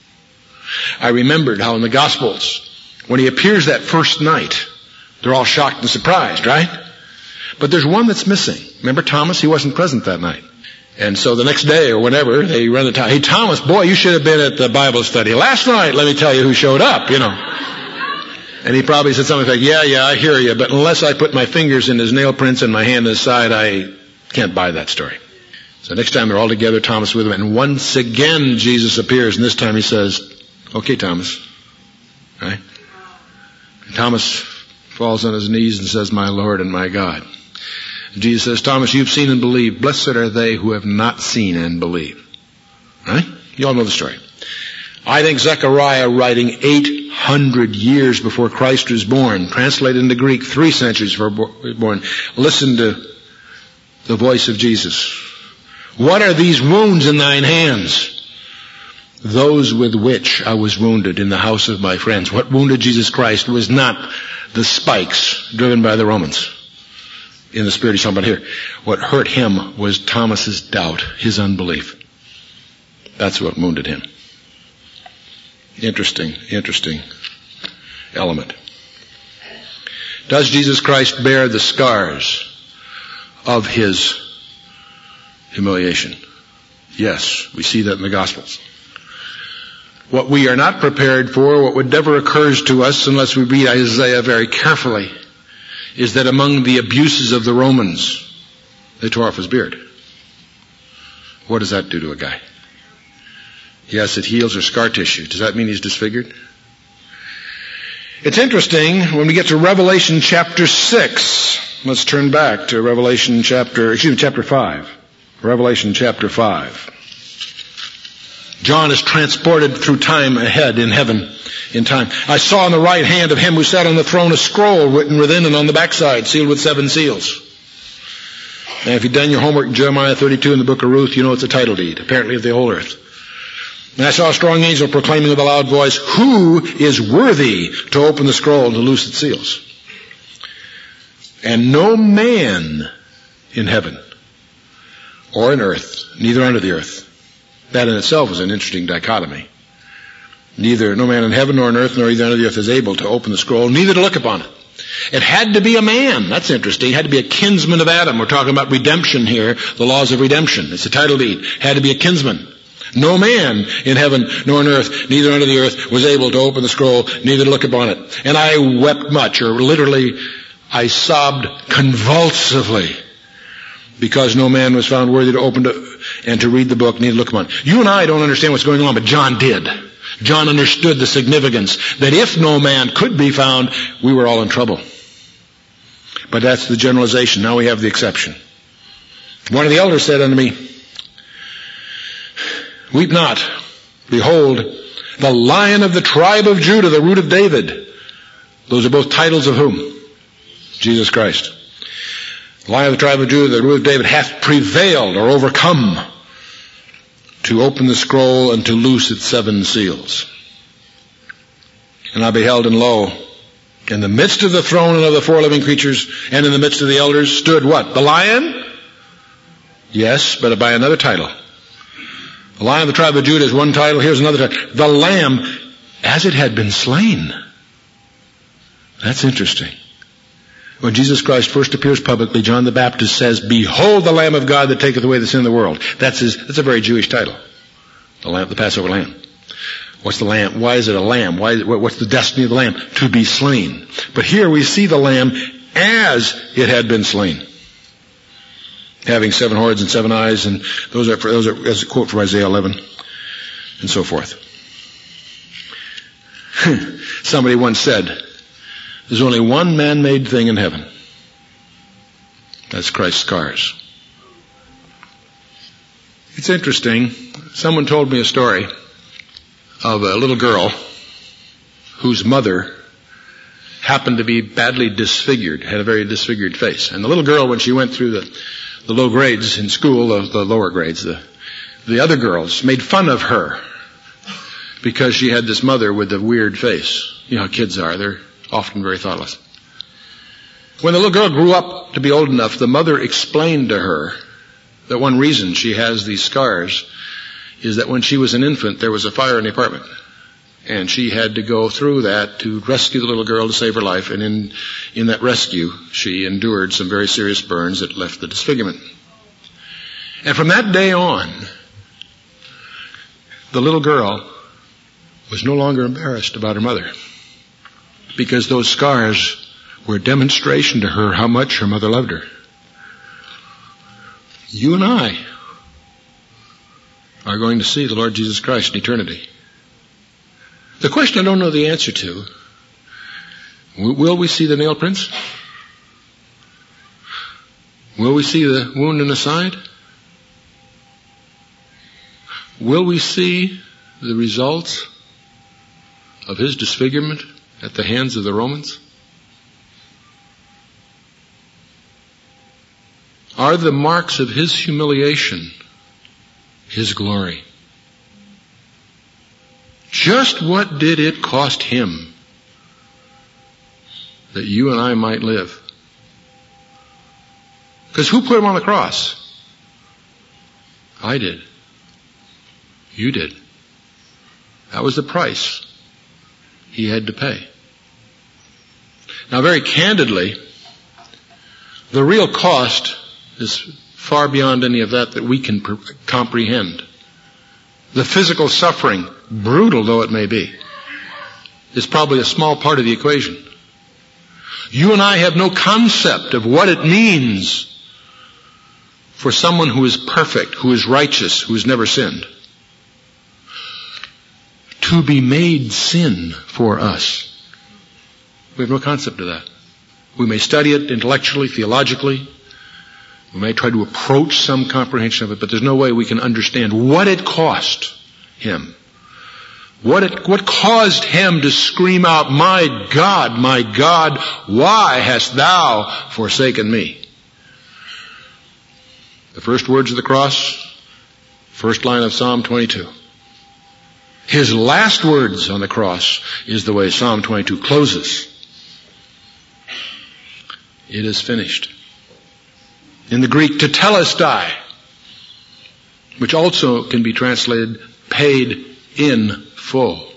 I remembered how in the Gospels, when he appears that first night, they're all shocked and surprised, right? But there's one that's missing. Remember Thomas? He wasn't present that night. And so the next day or whenever, they run the time. "Hey, Thomas, boy, you should have been at the Bible study last night. Let me tell you who showed up, And he probably said something like, yeah, I hear you, but unless I put my fingers in his nail prints and my hand in his side, I can't buy that story." So next time they're all together, Thomas with him, and once again Jesus appears, and this time he says, "Okay, Thomas." Right? And Thomas falls on his knees and says, "My Lord and my God." And Jesus says, "Thomas, you've seen and believed. Blessed are they who have not seen and believe." Right? You all know the story. I think Zechariah, writing 800 years before Christ was born, translated into Greek 3 centuries before he was born, listened to the voice of Jesus. "What are these wounds in thine hands?" "Those with which I was wounded in the house of my friends." What wounded Jesus Christ was not the spikes driven by the Romans. In the spirit he's talking about here. What hurt him was Thomas's doubt, his unbelief. That's what wounded him. Interesting element. Does Jesus Christ bear the scars of his humiliation? Yes, we see that in the Gospels. What we are not prepared for, what would never occurs to us unless we read Isaiah very carefully, is that among the abuses of the Romans, they tore off his beard. What does that do to a guy? Yes, it heals or scar tissue. Does that mean he's disfigured? It's interesting when we get to Revelation chapter 6. Let's turn back to chapter 5. Revelation chapter 5. John is transported through time ahead in heaven, in time. "I saw on the right hand of him who sat on the throne a scroll written within and on the backside, sealed with 7 seals. Now, if you've done your homework in Jeremiah 32 in the book of Ruth, you know it's a title deed, apparently of the whole earth. "And I saw a strong angel proclaiming with a loud voice, Who is worthy to open the scroll and to loose its seals? And no man in heaven or in earth, neither under the earth." That in itself is an interesting dichotomy. Neither, no man in heaven nor on earth nor either under the earth is able to open the scroll, neither to look upon it. It had to be a man. That's interesting. It had to be a kinsman of Adam. We're talking about redemption here, the laws of redemption. It's a title deed. It had to be a kinsman. No man in heaven nor on earth, neither under the earth, was able to open the scroll, neither to look upon it. And I wept much, or literally, I sobbed convulsively, because no man was found worthy to open and to read the book, neither to look upon it. You and I don't understand what's going on, but John did. John understood the significance that if no man could be found, we were all in trouble. But that's the generalization. Now we have the exception. One of the elders said unto me, "Weep not. Behold, the Lion of the tribe of Judah, the Root of David." Those are both titles of whom? Jesus Christ. "The Lion of the tribe of Judah, the Root of David, hath prevailed," or overcome, to open the scroll and to loose its 7 seals. And I beheld, and lo, in the midst of the throne and of the 4 living creatures, and in the midst of the elders, stood what? The Lion? Yes, but by another title. The Lion of the tribe of Judah is one title. Here's another title. The Lamb, as it had been slain. That's interesting. When Jesus Christ first appears publicly, John the Baptist says, "Behold the Lamb of God that taketh away the sin of the world." That's a very Jewish title. The Passover Lamb. What's the lamb? Why is it a lamb? What's the destiny of the lamb? To be slain. But here we see the lamb as it had been slain, having 7 horns and 7 eyes, and those are as a quote from Isaiah 11, and so forth. Somebody once said, "There's only one man-made thing in heaven. That's Christ's scars." It's interesting. Someone told me a story of a little girl whose mother happened to be badly disfigured, had a very disfigured face. And the little girl, when she went through the low grades in school, the lower grades, the other girls made fun of her because she had this mother with a weird face. You know how kids are. They're often very thoughtless. When the little girl grew up to be old enough, the mother explained to her that one reason she has these scars is that when she was an infant, there was a fire in the apartment. And she had to go through that to rescue the little girl to save her life. And in that rescue, she endured some very serious burns that left the disfigurement. And from that day on, the little girl was no longer embarrassed about her mother, because those scars were a demonstration to her how much her mother loved her. You and I are going to see the Lord Jesus Christ in eternity. The question I don't know the answer to, will we see the nail prints? Will we see the wound in the side? Will we see the results of his disfigurement at the hands of the Romans? Are the marks of his humiliation his glory? Just what did it cost him that you and I might live? Because who put him on the cross? I did. You did. That was the price he had to pay. Now, very candidly, the real cost is far beyond any of that we can comprehend. The physical suffering, brutal though it may be, is probably a small part of the equation. You and I have no concept of what it means for someone who is perfect, who is righteous, who has never sinned, to be made sin for us. We have no concept of that. We may study it intellectually, theologically. We may try to approach some comprehension of it, but there's no way we can understand what it cost him. What caused him to scream out, my God, why hast thou forsaken me?" The first words of the cross, first line of Psalm 22. His last words on the cross is the way Psalm 22 closes. It is finished. In the Greek, tetelestai, which also can be translated paid in full.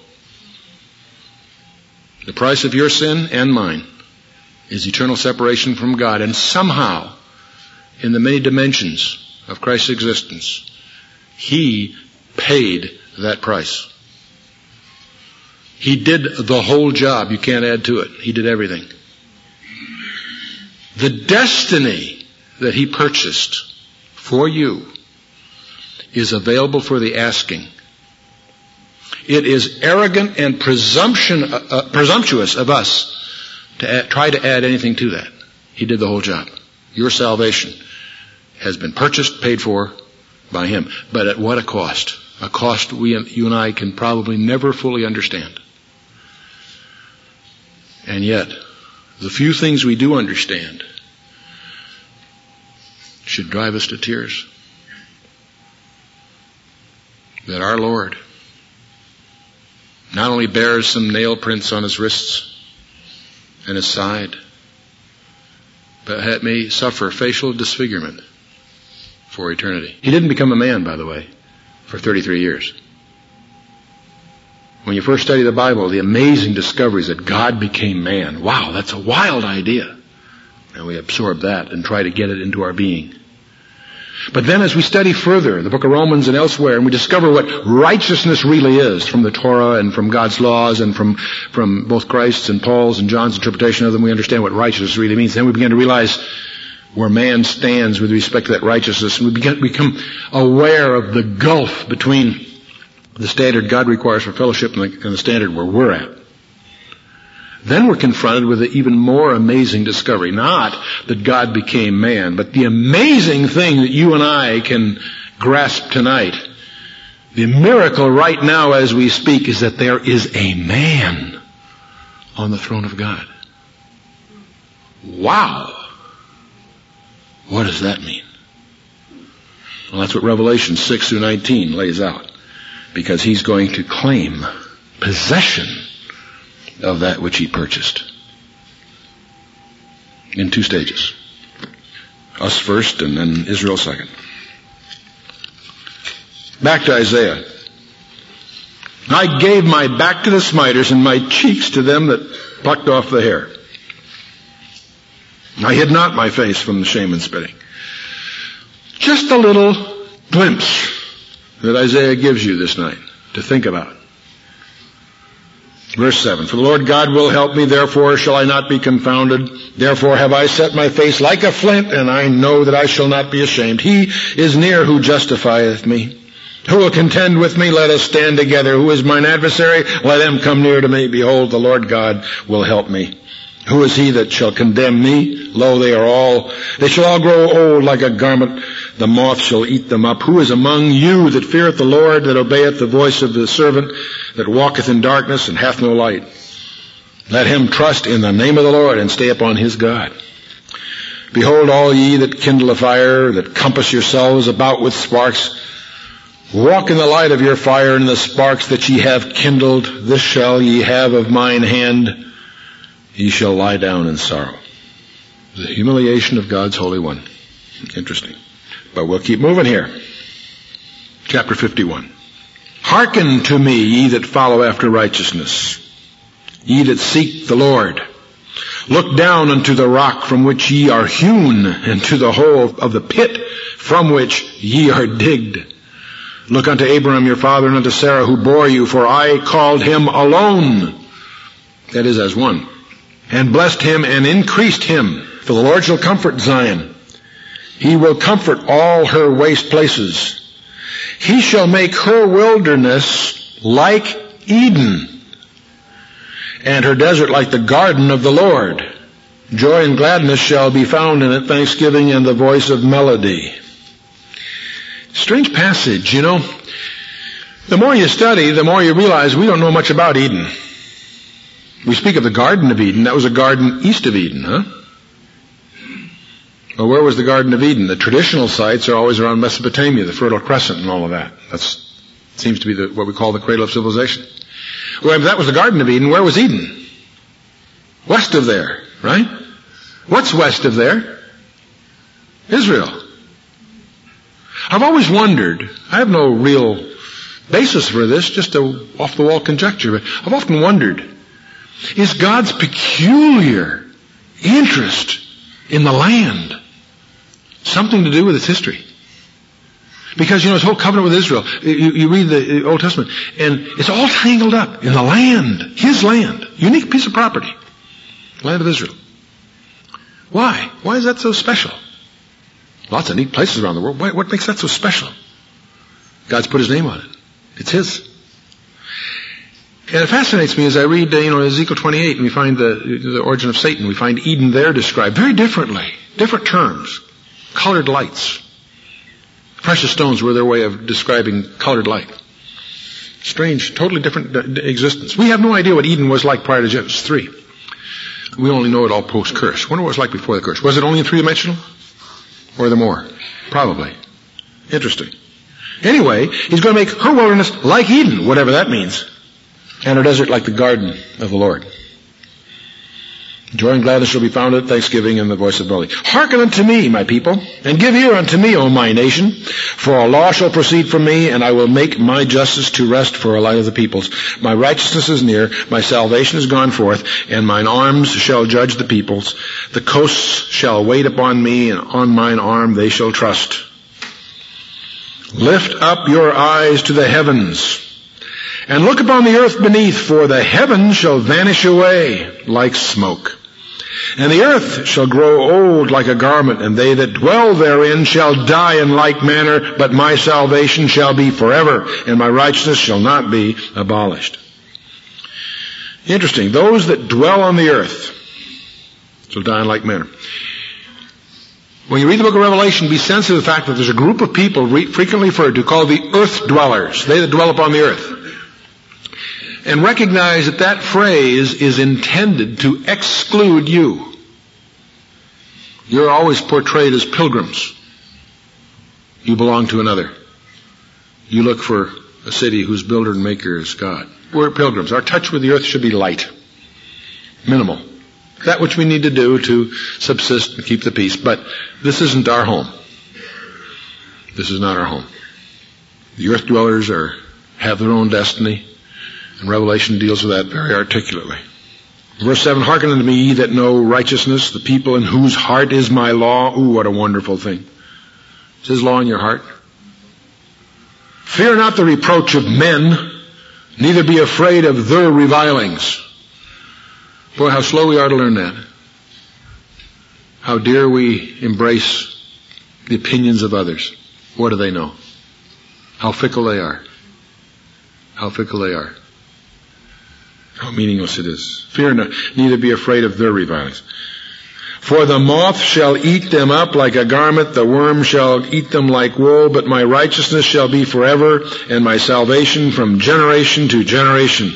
The price of your sin and mine is eternal separation from God. And somehow, in the many dimensions of Christ's existence, he paid that price. He did the whole job. You can't add to it. He did everything. The destiny that he purchased for you is available for the asking. It is arrogant and presumptuous of us to try to add anything to that. He did the whole job. Your salvation has been purchased, paid for by him. But at what a cost? A cost you and I can probably never fully understand. And yet, the few things we do understand should drive us to tears. that our Lord not only bears some nail prints on his wrists and his side, but may suffer facial disfigurement for eternity. He didn't become a man, by the way, for 33 years. When you first study the Bible, the amazing discoveries that God became man. Wow, that's a wild idea. And we absorb that and try to get it into our being. But then as we study further, the book of Romans and elsewhere, and we discover what righteousness really is from the Torah and from God's laws and from both Christ's and Paul's and John's interpretation of them, we understand what righteousness really means. Then we begin to realize where man stands with respect to that righteousness, and we become aware of the gulf between the standard God requires for fellowship and the standard where we're at. Then we're confronted with an even more amazing discovery. Not that God became man, but the amazing thing that you and I can grasp tonight. The miracle right now as we speak is that there is a man on the throne of God. Wow! What does that mean? Well, that's what Revelation 6 through 19 lays out. Because he's going to claim possession of that which he purchased. In 2 stages. Us first and then Israel second. Back to Isaiah. I gave my back to the smiters and my cheeks to them that plucked off the hair. I hid not my face from the shame and spitting. Just a little glimpse that Isaiah gives you this night to think about. Verse 7, for the Lord God will help me, therefore shall I not be confounded. Therefore have I set my face like a flint, and I know that I shall not be ashamed. He is near who justifieth me. Who will contend with me? Let us stand together. Who is mine adversary? Let him come near to me. Behold, the Lord God will help me. Who is he that shall condemn me? Lo, they shall all grow old like a garment. The moth shall eat them up. Who is among you that feareth the Lord, that obeyeth the voice of the servant, that walketh in darkness and hath no light? Let him trust in the name of the Lord and stay upon his God. Behold, all ye that kindle a fire, that compass yourselves about with sparks, walk in the light of your fire and the sparks that ye have kindled. This shall ye have of mine hand. Ye shall lie down in sorrow. The humiliation of God's Holy One. Interesting. But we'll keep moving here. Chapter 51. Hearken to me, ye that follow after righteousness, ye that seek the Lord. Look down unto the rock from which ye are hewn, and to the hole of the pit from which ye are digged. Look unto Abraham your father, and unto Sarah who bore you, for I called him alone, that is, as one, and blessed him and increased him. For the Lord shall comfort Zion. He will comfort all her waste places. He shall make her wilderness like Eden, and her desert like the garden of the Lord. Joy and gladness shall be found in it, thanksgiving and the voice of melody. Strange passage, you know. The more you study, the more you realize we don't know much about Eden. We speak of the Garden of Eden. That was a garden east of Eden, huh? Well, where was the Garden of Eden? The traditional sites are always around Mesopotamia, the Fertile Crescent and all of that. That seems to be what we call the cradle of civilization. Well, if that was the Garden of Eden, where was Eden? West of there, right? What's west of there? Israel. I've always wondered, I have no real basis for this, just a off-the-wall conjecture, but I've often wondered, is God's peculiar interest in the land something to do with its history? Because, his whole covenant with Israel, you read the Old Testament, and it's all tangled up in the land, his land, unique piece of property, land of Israel. Why? Why is that so special? Lots of neat places around the world. What makes that so special? God's put his name on it. It's his. And it fascinates me as I read, Ezekiel 28, and we find the origin of Satan. We find Eden there described very differently. Different terms. Colored lights. Precious stones were their way of describing colored light. Strange, totally different existence. We have no idea what Eden was like prior to Genesis 3. We only know it all post-curse. Wonder what it was like before the curse. Was it only in three-dimensional? Or the more? Probably. Interesting. Anyway, he's going to make her wilderness like Eden, whatever that means, and her desert like the garden of the Lord. Joy and gladness shall be found at thanksgiving in the voice of melody. Hearken unto me, my people, and give ear unto me, O my nation. For a law shall proceed from me, and I will make my justice to rest for a light of the peoples. My righteousness is near, my salvation is gone forth, and mine arms shall judge the peoples. The coasts shall wait upon me, and on mine arm they shall trust. Lift up your eyes to the heavens, and look upon the earth beneath, for the heavens shall vanish away like smoke. And the earth shall grow old like a garment, and they that dwell therein shall die in like manner, but my salvation shall be forever, and my righteousness shall not be abolished. Interesting. Those that dwell on the earth shall die in like manner. When you read the book of Revelation, be sensitive to the fact that there's a group of people frequently referred to called the earth dwellers, they that dwell upon the earth. And recognize that that phrase is intended to exclude you. You're always portrayed as pilgrims. You belong to another. You look for a city whose builder and maker is God. We're pilgrims. Our touch with the earth should be light. Minimal. That which we need to do to subsist and keep the peace. But this isn't our home. This is not our home. The earth dwellers have their own destiny. And Revelation deals with that very articulately. Verse 7, hearken unto me, ye that know righteousness, the people in whose heart is my law. Ooh, what a wonderful thing. Is his law in your heart? Fear not the reproach of men, neither be afraid of their revilings. Boy, how slow we are to learn that. How dare we embrace the opinions of others. What do they know? How fickle they are. How fickle they are. How meaningless it is. Fear not, neither be afraid of their revilings. For the moth shall eat them up like a garment, the worm shall eat them like wool, but my righteousness shall be forever, and my salvation from generation to generation.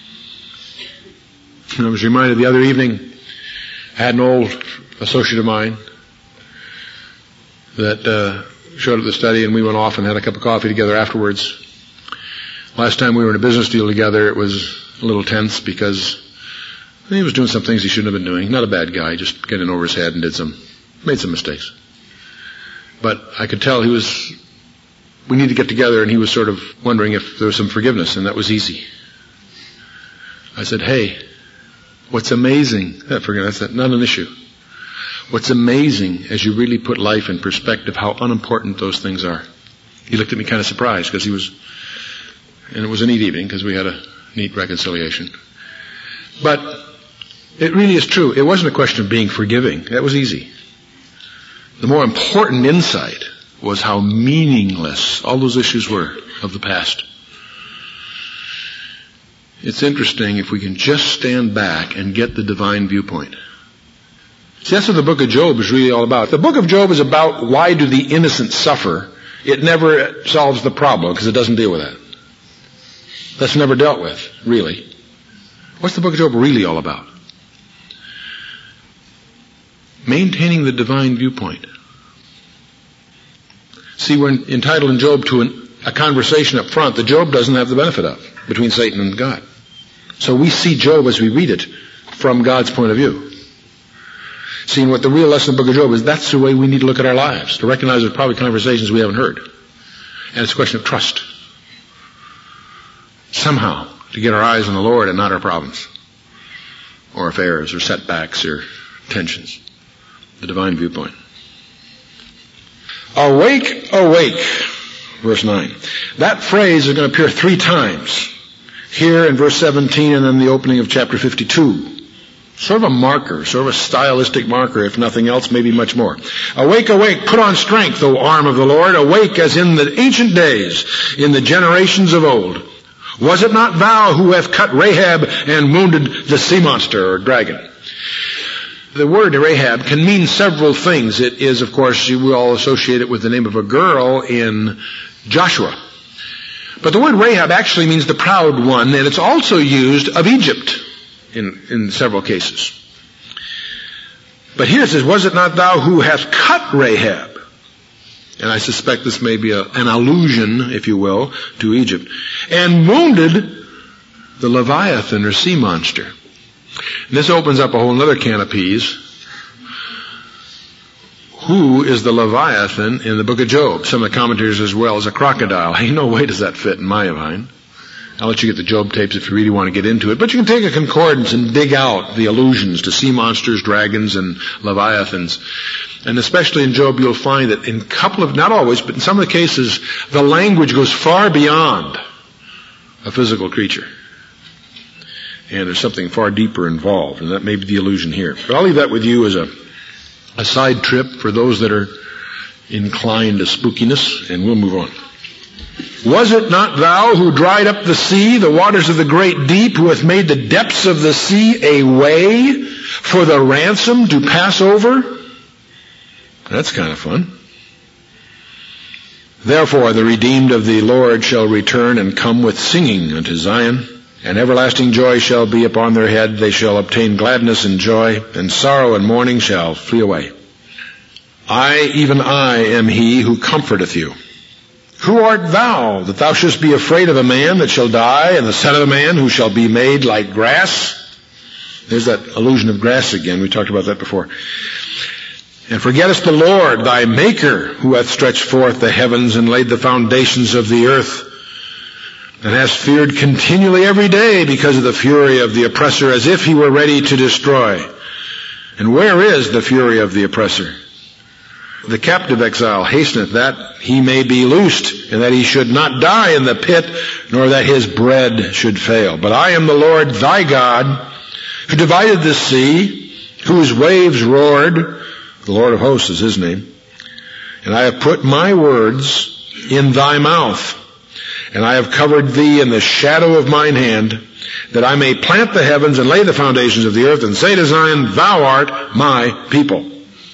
I was reminded the other evening, I had an old associate of mine that showed up at the study, and we went off and had a cup of coffee together afterwards. Last time we were in a business deal together, it was a little tense because he was doing some things he shouldn't have been doing. Not a bad guy, just getting over his head and made some mistakes. But I could tell we need to get together, and he was sort of wondering if there was some forgiveness, and that was easy. I said, hey, what's amazing, that's not an issue. What's amazing as you really put life in perspective, how unimportant those things are. He looked at me kind of surprised because and it was a neat evening because we had a neat reconciliation. But it really is true. It wasn't a question of being forgiving. That was easy. The more important insight was how meaningless all those issues were of the past. It's interesting if we can just stand back and get the divine viewpoint. See, that's what the book of Job is really all about. The book of Job is about why do the innocent suffer. It never solves the problem because it doesn't deal with that. That's never dealt with, really. What's the book of Job really all about? Maintaining the divine viewpoint. See, we're entitled in Job to a conversation up front that Job doesn't have the benefit of between Satan and God. So we see Job as we read it from God's point of view. Seeing what the real lesson of the book of Job is, that's the way we need to look at our lives, to recognize there's probably conversations we haven't heard. And it's a question of trust. Somehow, to get our eyes on the Lord and not our problems, or affairs, or setbacks, or tensions. The divine viewpoint. Awake, awake, verse 9. That phrase is going to appear 3 times. Here in verse 17 and then the opening of chapter 52. Sort of a marker, sort of a stylistic marker, if nothing else, maybe much more. Awake, awake, put on strength, O arm of the Lord. Awake as in the ancient days, in the generations of old. Was it not thou who have cut Rahab and wounded the sea monster or dragon? The word Rahab can mean several things. It is, of course, you will all associate it with the name of a girl in Joshua. But the word Rahab actually means the proud one, and it's also used of Egypt in several cases. But here it says, was it not thou who hast cut Rahab And I suspect this may be an allusion, if you will, to Egypt. And wounded the Leviathan, or sea monster. And this opens up a whole other can of peas. Who is the Leviathan in the book of Job? Some of the commentators as well as a crocodile. Hey, no way does that fit in my mind. I'll let you get the Job tapes if you really want to get into it. But you can take a concordance and dig out the allusions to sea monsters, dragons, and leviathans. And especially in Job, you'll find that in a couple of, not always, but in some of the cases, the language goes far beyond a physical creature. And there's something far deeper involved, and that may be the allusion here. But I'll leave that with you as a side trip for those that are inclined to spookiness, and we'll move on. Was it not thou who dried up the sea, the waters of the great deep, who hath made the depths of the sea a way for the ransom to pass over? That's kind of fun. Therefore the redeemed of the Lord shall return and come with singing unto Zion, and everlasting joy shall be upon their head. They shall obtain gladness and joy, and sorrow and mourning shall flee away. I, even I, am he who comforteth you. Who art thou, that thou shouldst be afraid of a man that shall die, and the son of a man who shall be made like grass? There's that allusion of grass again. We talked about that before. And forgettest the Lord, thy Maker, who hath stretched forth the heavens and laid the foundations of the earth, and hast feared continually every day because of the fury of the oppressor, as if he were ready to destroy. And where is the fury of the oppressor? The captive exile hasteneth that he may be loosed, and that he should not die in the pit, nor that his bread should fail. But I am the Lord thy God, who divided the sea, whose waves roared. The Lord of hosts is his name. And I have put my words in thy mouth, and I have covered thee in the shadow of mine hand, that I may plant the heavens and lay the foundations of the earth, and say to Zion, thou art my people.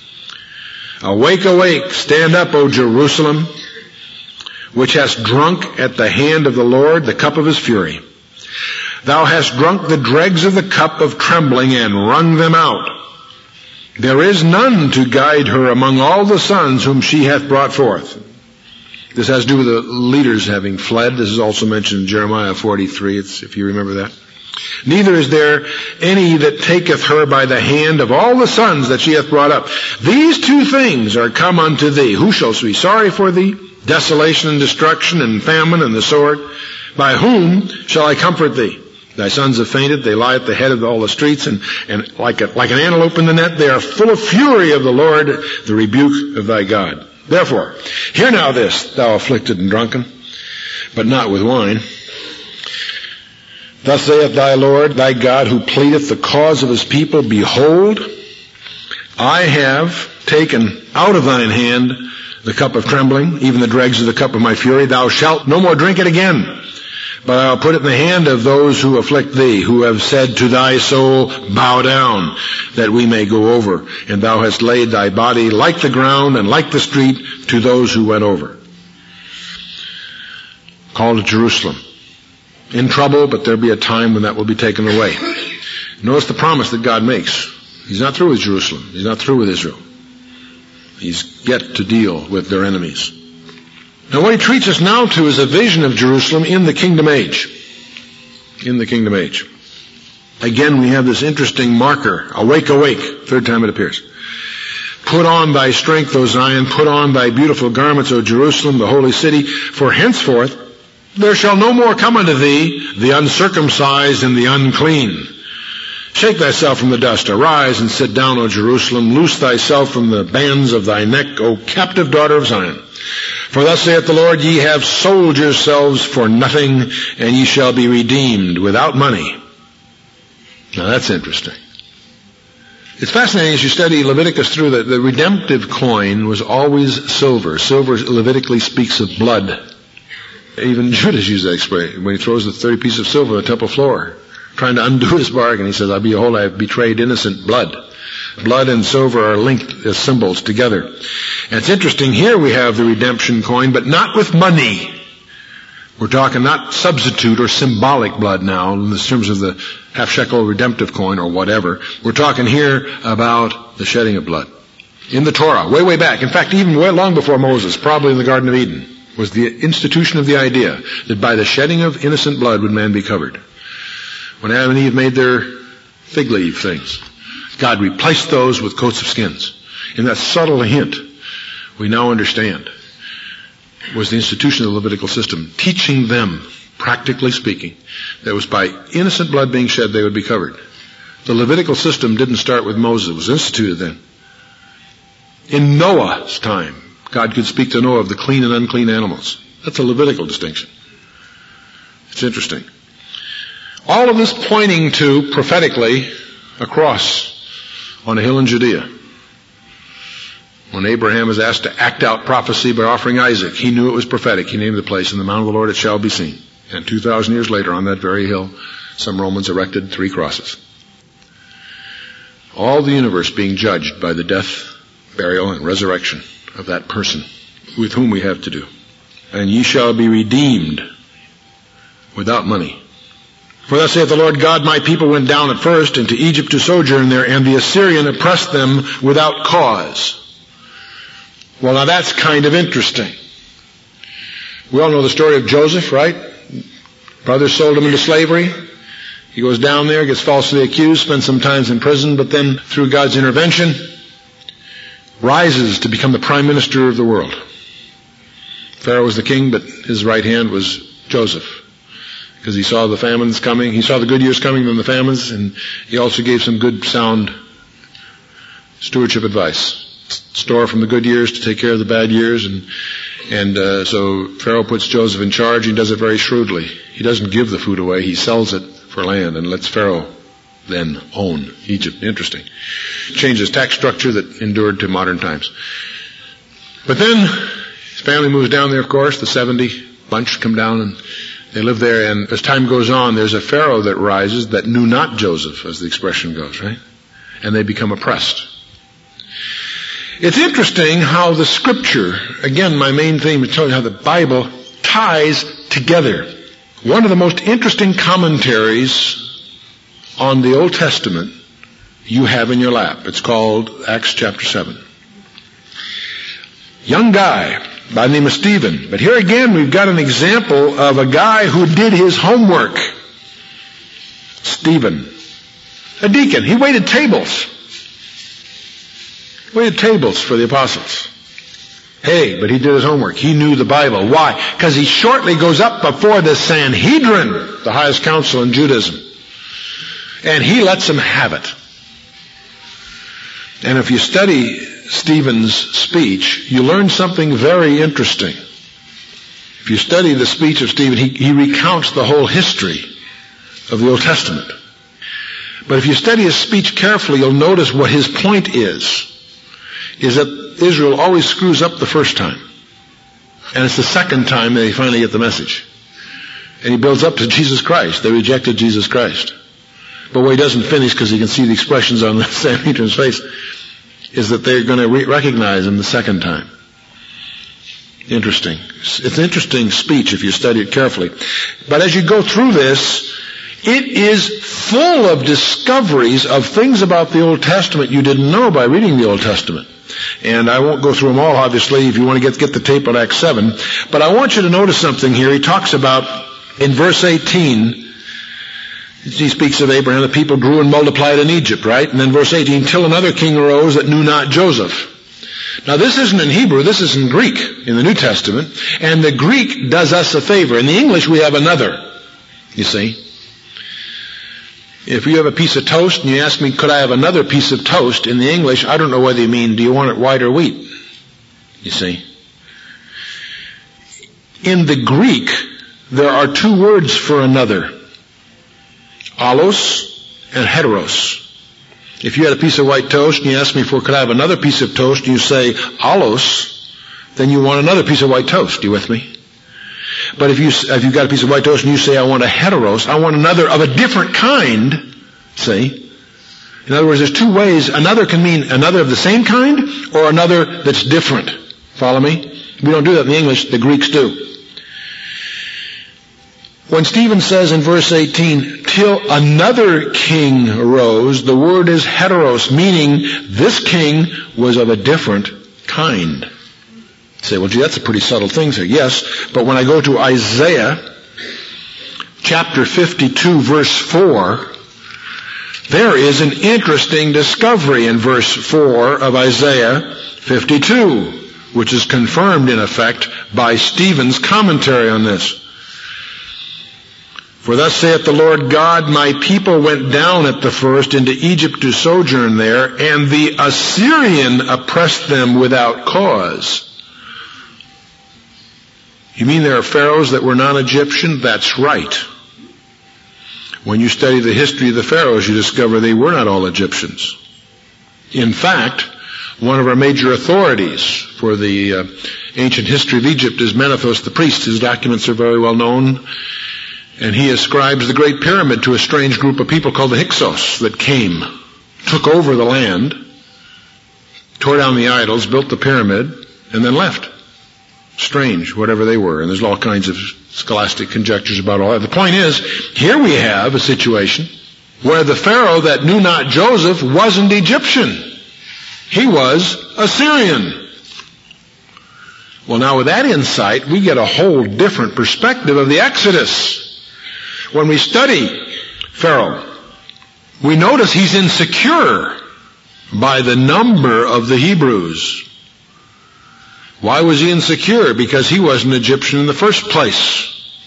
Awake, awake, stand up, O Jerusalem, which hast drunk at the hand of the Lord the cup of his fury. Thou hast drunk the dregs of the cup of trembling and wrung them out. There is none to guide her among all the sons whom she hath brought forth. This has to do with the leaders having fled. This is also mentioned in Jeremiah 43, if you remember that. Neither is there any that taketh her by the hand of all the sons that she hath brought up. These two things are come unto thee. Who shall be sorry for thee? Desolation and destruction and famine and the sword. By whom shall I comfort thee? Thy sons have fainted. They lie at the head of all the streets, and like an antelope in the net, they are full of fury of the Lord, the rebuke of thy God. Therefore, hear now this, thou afflicted and drunken, but not with wine. Thus saith thy Lord, thy God, who pleadeth the cause of his people, behold, I have taken out of thine hand the cup of trembling, even the dregs of the cup of my fury. Thou shalt no more drink it again, but I'll put it in the hand of those who afflict thee, who have said to thy soul, bow down, that we may go over. And thou hast laid thy body like the ground and like the street to those who went over. Call to Jerusalem. In trouble, but there'll be a time when that will be taken away. Notice the promise that God makes. He's not through with Jerusalem. He's not through with Israel. He's yet to deal with their enemies. Now what he treats us now to is a vision of Jerusalem in the kingdom age. In the kingdom age. Again, we have this interesting marker. Awake, awake. Third time it appears. Put on thy strength, O Zion. Put on thy beautiful garments, O Jerusalem, the holy city. For henceforth there shall no more come unto thee the uncircumcised and the unclean. Shake thyself from the dust. Arise and sit down, O Jerusalem. Loose thyself from the bands of thy neck, O captive daughter of Zion. For thus saith the Lord, ye have sold yourselves for nothing, and ye shall be redeemed without money. Now that's interesting. It's fascinating as you study Leviticus through that the redemptive coin was always silver. Silver Levitically speaks of blood. Even Judas used that expression when he throws the 30 pieces of silver on the temple floor, trying to undo his bargain. He says, behold, I have betrayed innocent blood. Blood and silver are linked as symbols together. And it's interesting, here we have the redemption coin, but not with money. We're talking not substitute or symbolic blood now, in the terms of the half-shekel redemptive coin or whatever. We're talking here about the shedding of blood. in the Torah, way back. In fact, even way long before Moses, probably in the Garden of Eden, was the institution of the idea that by the shedding of innocent blood would man be covered. When Adam and Eve made their fig leaf things, God replaced those with coats of skins. In that subtle hint, we now understand, was the institution of the Levitical system, teaching them, practically speaking, that it was by innocent blood being shed they would be covered. The Levitical system didn't start with Moses. It was instituted then. In Noah's time, God could speak to Noah of the clean and unclean animals. That's a Levitical distinction. It's interesting. All of this pointing to, prophetically, a cross on a hill in Judea. When Abraham was asked to act out prophecy by offering Isaac, he knew it was prophetic. He named the place, "In the Mount of the Lord it shall be seen." And 2,000 years later, on that very hill, some Romans erected 3 crosses. All the universe being judged by the death, burial, and resurrection of that person with whom we have to do. "And ye shall be redeemed without money. For thus saith the Lord God, my people went down at first into Egypt to sojourn there, and the Assyrian oppressed them without cause." Well, now that's kind of interesting. We all know the story of Joseph, right? Brothers sold him into slavery. He goes down there, gets falsely accused, spends some time in prison, but then through God's intervention, rises to become the prime minister of the world. Pharaoh was the king, but his right hand was Joseph, because he saw the famines coming. He saw the good years coming, then the famines, and he also gave some good, sound stewardship advice. Store from the good years to take care of the bad years, and so Pharaoh puts Joseph in charge. He does it very shrewdly. He doesn't give the food away. He sells it for land and lets Pharaoh then own Egypt. Interesting. Changes tax structure that endured to modern times. But then his family moves down there, of course. The 70 bunch come down and they live there. And as time goes on, there's a Pharaoh that rises that knew not Joseph, as the expression goes, right? And they become oppressed. It's interesting how the Scripture, again, my main theme is telling you how the Bible ties together. One of the most interesting commentaries on the Old Testament you have in your lap. It's called Acts chapter 7. Young guy by the name of Stephen. But here again we've got an example of a guy who did his homework. Stephen. A deacon. He waited tables. Waited tables for the apostles. Hey, but he did his homework. He knew the Bible. Why? Because he shortly goes up before the Sanhedrin, the highest council in Judaism. And he lets them have it. And if you study Stephen's speech, you learn something very interesting. If you study the speech of Stephen, he recounts the whole history of the Old Testament. But if you study his speech carefully, you'll notice what his point is that Israel always screws up the first time. And it's the second time they finally get the message. And he builds up to Jesus Christ. They rejected Jesus Christ. But what he doesn't finish, because he can see the expressions on the Sanhedrin's face, is that they're going to recognize him the second time. Interesting. It's an interesting speech if you study it carefully. But as you go through this, it is full of discoveries of things about the Old Testament you didn't know by reading the Old Testament. And I won't go through them all, obviously, if you want to get the tape on Acts 7. But I want you to notice something here. He talks about, in verse 18, he speaks of Abraham, the people grew and multiplied in Egypt, right? And then verse 18, till another king arose that knew not Joseph. Now this isn't in Hebrew, this is in Greek, in the New Testament. And the Greek does us a favor. In the English we have another, you see. If you have a piece of toast and you ask me, could I have another piece of toast? In the English, I don't know whether you mean, do you want it white or wheat? You see. In the Greek, there are 2 words for another. Allos and heteros. If you had a piece of white toast and you ask me could I have another piece of toast, and you say allos, then you want another piece of white toast. You with me? But if you've got a piece of white toast and you say, I want a heteros, I want another of a different kind, see? In other words, there's 2 ways. Another can mean another of the same kind or another that's different. Follow me? We don't do that in the English. The Greeks do. When Stephen says in verse 18, till another king arose. The word is heteros, meaning this king was of a different kind. You say, well, gee, that's a pretty subtle thing here. Yes, but when I go to Isaiah chapter 52, verse 4, there is an interesting discovery in verse 4 of Isaiah 52, which is confirmed, in effect, by Stephen's commentary on this. For thus saith the Lord God, my people went down at the first into Egypt to sojourn there, and the Assyrian oppressed them without cause. You mean there are pharaohs that were non-Egyptian? That's right. When you study the history of the pharaohs, you discover they were not all Egyptians. In fact, one of our major authorities for the ancient history of Egypt is Menethos the priest. His documents are very well known. And he ascribes the Great Pyramid to a strange group of people called the Hyksos that came, took over the land, tore down the idols, built the pyramid, and then left. Strange, whatever they were. And there's all kinds of scholastic conjectures about all that. The point is, here we have a situation where the Pharaoh that knew not Joseph wasn't Egyptian. He was Assyrian. Well, now with that insight, we get a whole different perspective of the Exodus. When we study Pharaoh, we notice he's insecure by the number of the Hebrews. Why was he insecure? Because he wasn't Egyptian in the first place.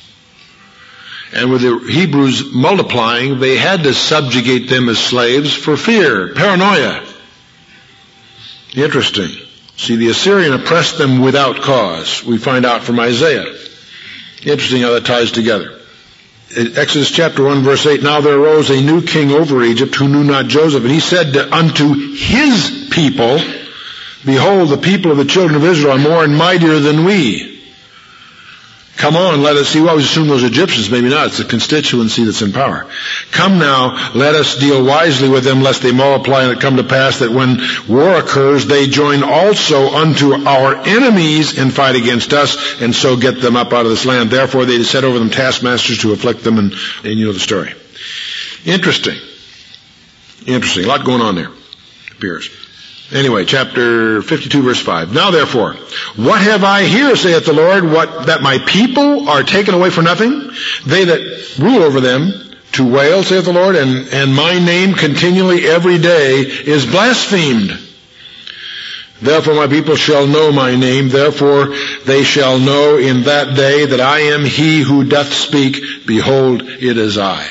And with the Hebrews multiplying, they had to subjugate them as slaves for fear, paranoia. Interesting. See, the Assyrian oppressed them without cause. We find out from Isaiah. Interesting how that ties together. In Exodus chapter 1, verse 8, now there arose a new king over Egypt who knew not Joseph. And he said unto his people, behold, the people of the children of Israel are more and mightier than we. Come on, let us see. Well, we assume those Egyptians. Maybe not. It's the constituency that's in power. Come now, let us deal wisely with them, lest they multiply, and it come to pass that when war occurs, they join also unto our enemies and fight against us, and so get them up out of this land. Therefore they set over them taskmasters to afflict them, and you know the story. Interesting. A lot going on there, it appears. Anyway, chapter 52, verse 5. Now therefore, what have I here, saith the Lord, that my people are taken away for nothing? They that rule over them to wail, saith the Lord, and my name continually every day is blasphemed. Therefore my people shall know my name, therefore they shall know in that day that I am he who doth speak. Behold, it is I.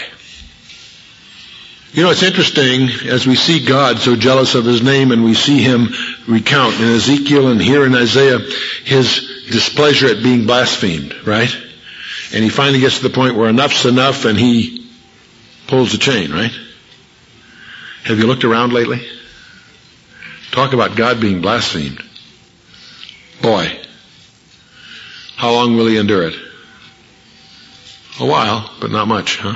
You know, it's interesting as we see God so jealous of his name, and we see him recount in Ezekiel and here in Isaiah his displeasure at being blasphemed, right? And he finally gets to the point where enough's enough and he pulls the chain, right? Have you looked around lately? Talk about God being blasphemed. Boy, how long will he endure it? A while, but not much, huh?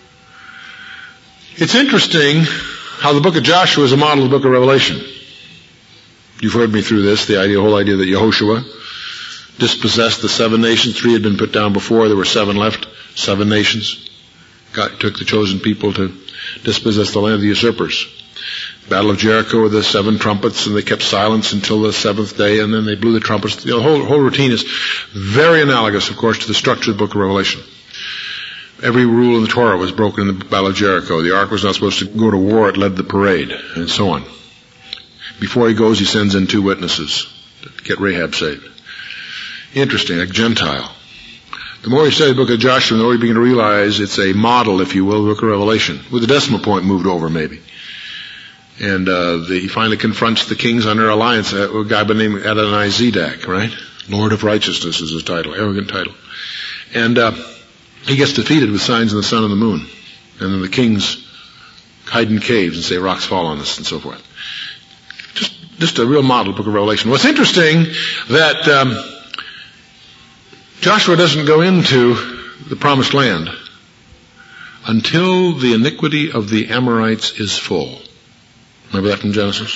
It's interesting how the book of Joshua is a model of the book of Revelation. You've heard me through this, the whole idea that Yehoshua dispossessed the 7 nations. 3 had been put down before. There were 7 left. 7 nations. God took the chosen people to dispossess the land of the usurpers. Battle of Jericho with the 7 trumpets, and they kept silence until the 7th day, and then they blew the trumpets. The whole routine is very analogous, of course, to the structure of the book of Revelation. Every rule in the Torah was broken in the Battle of Jericho. The ark was not supposed to go to war. It led the parade, and so on. Before he goes, he sends in 2 witnesses to get Rahab saved. Interesting, a Gentile. The more you study the book of Joshua, the more you begin to realize it's a model, if you will, of the book of Revelation, with the decimal point moved over, maybe. And he finally confronts the kings under alliance, a guy by the name of Adonai-Zedek, right? Lord of Righteousness is his title, arrogant title. And he gets defeated with signs of the sun and the moon. And then the kings hide in caves and say rocks fall on us and so forth. Just a real model book of Revelation. What's interesting that Joshua doesn't go into the promised land until the iniquity of the Amorites is full. Remember that from Genesis?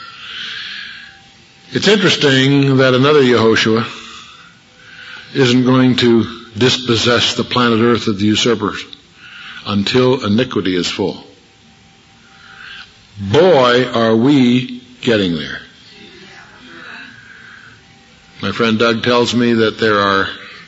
It's interesting that another Yehoshua isn't going to dispossess the planet Earth of the usurpers until iniquity is full. Boy, are we getting there. My friend Doug tells me that there are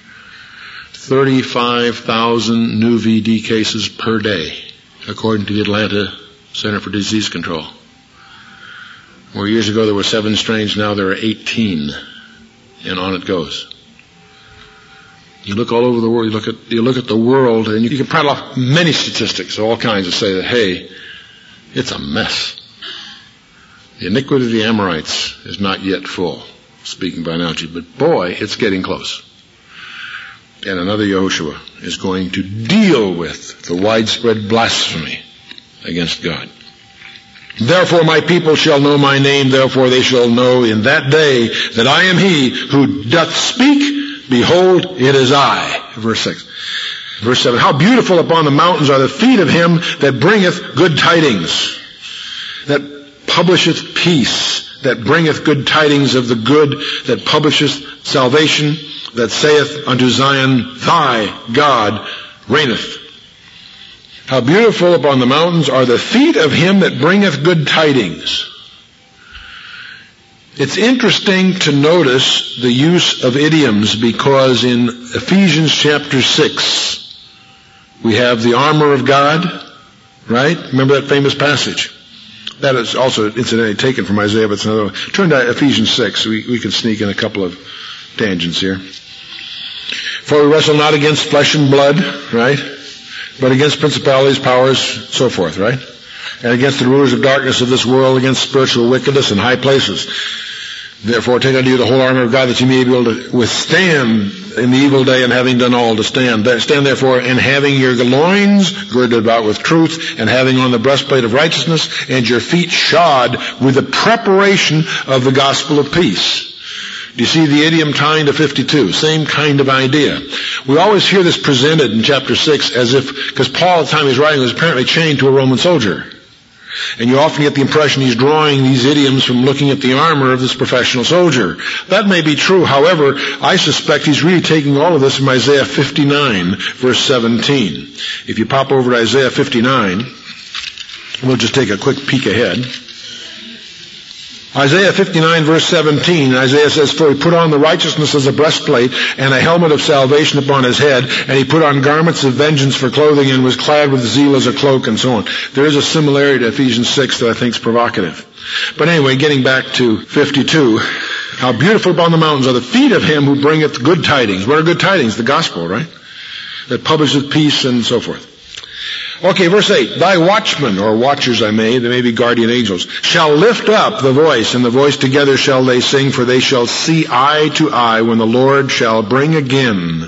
35,000 new VD cases per day, according to the Atlanta Center for Disease Control. Where years ago there were 7 strains, now there are 18, and on it goes. You look all over the world, you look at the world, and you can prattle off many statistics, all kinds, that say that, hey, it's a mess. The iniquity of the Amorites is not yet full, speaking by analogy, but boy, it's getting close. And another Yehoshua is going to deal with the widespread blasphemy against God. Therefore my people shall know my name, therefore they shall know in that day that I am he who doth speak. Behold, it is I. Verse 6. Verse 7. How beautiful upon the mountains are the feet of him that bringeth good tidings, that publisheth peace, that bringeth good tidings of the good, that publisheth salvation, that saith unto Zion, thy God reigneth. How beautiful upon the mountains are the feet of him that bringeth good tidings. It's interesting to notice the use of idioms, because in Ephesians chapter 6, we have the armor of God, right? Remember that famous passage? That is also incidentally taken from Isaiah, but it's another one. Turn to Ephesians 6. We can sneak in a couple of tangents here. For we wrestle not against flesh and blood, right? But against principalities, powers, so forth, right? And against the rulers of darkness of this world, against spiritual wickedness in high places. Therefore take unto you the whole armor of God, that you may be able to withstand in the evil day, and having done all to stand. Stand therefore, and having your loins girded about with truth, and having on the breastplate of righteousness, and your feet shod with the preparation of the gospel of peace. Do you see the idiom tying to 52? Same kind of idea. We always hear this presented in chapter 6 as if, because Paul at the time he's writing was apparently chained to a Roman soldier. And you often get the impression he's drawing these idioms from looking at the armor of this professional soldier. That may be true. However, I suspect he's really taking all of this from Isaiah 59, verse 17. If you pop over to Isaiah 59, we'll just take a quick peek ahead. Isaiah 59 verse 17, Isaiah says, for he put on the righteousness as a breastplate and a helmet of salvation upon his head, and he put on garments of vengeance for clothing and was clad with zeal as a cloak, and so on. There is a similarity to Ephesians 6 that I think is provocative. But anyway, getting back to 52, how beautiful upon the mountains are the feet of him who bringeth good tidings. What are good tidings? The gospel, right? That publisheth peace and so forth. Okay, verse 8. Thy watchmen, or watchers they may be guardian angels, shall lift up the voice, and the voice together shall they sing, for they shall see eye to eye when the Lord shall bring again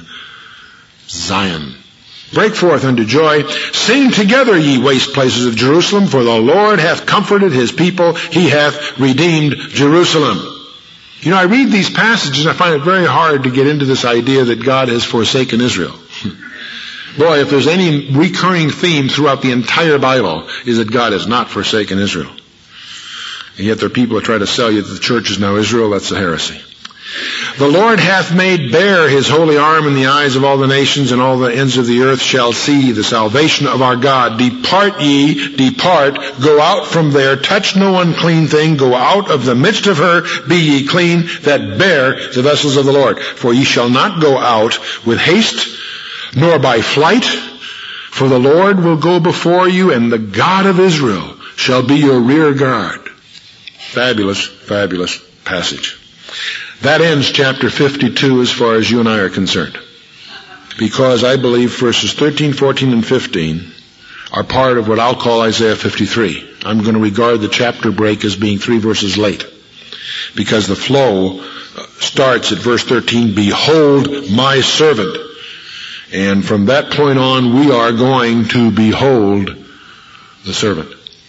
Zion. Break forth unto joy. Sing together, ye waste places of Jerusalem, for the Lord hath comforted his people. He hath redeemed Jerusalem. You know, I read these passages and I find it very hard to get into this idea that God has forsaken Israel. Boy, if there's any recurring theme throughout the entire Bible, is that God has not forsaken Israel. And yet there are people that try to sell you that the church is now Israel. That's a heresy. The Lord hath made bare his holy arm in the eyes of all the nations, and all the ends of the earth shall see the salvation of our God. Depart ye, depart, go out from there, touch no unclean thing, go out of the midst of her, be ye clean, that bear the vessels of the Lord. For ye shall not go out with haste, nor by flight, for the Lord will go before you, and the God of Israel shall be your rear guard. Fabulous, fabulous passage. That ends chapter 52 as far as you and I are concerned. Because I believe verses 13, 14, and 15 are part of what I'll call Isaiah 53. I'm going to regard the chapter break as being 3 verses late. Because the flow starts at verse 13, behold my servant. And from that point on, we are going to behold the servant.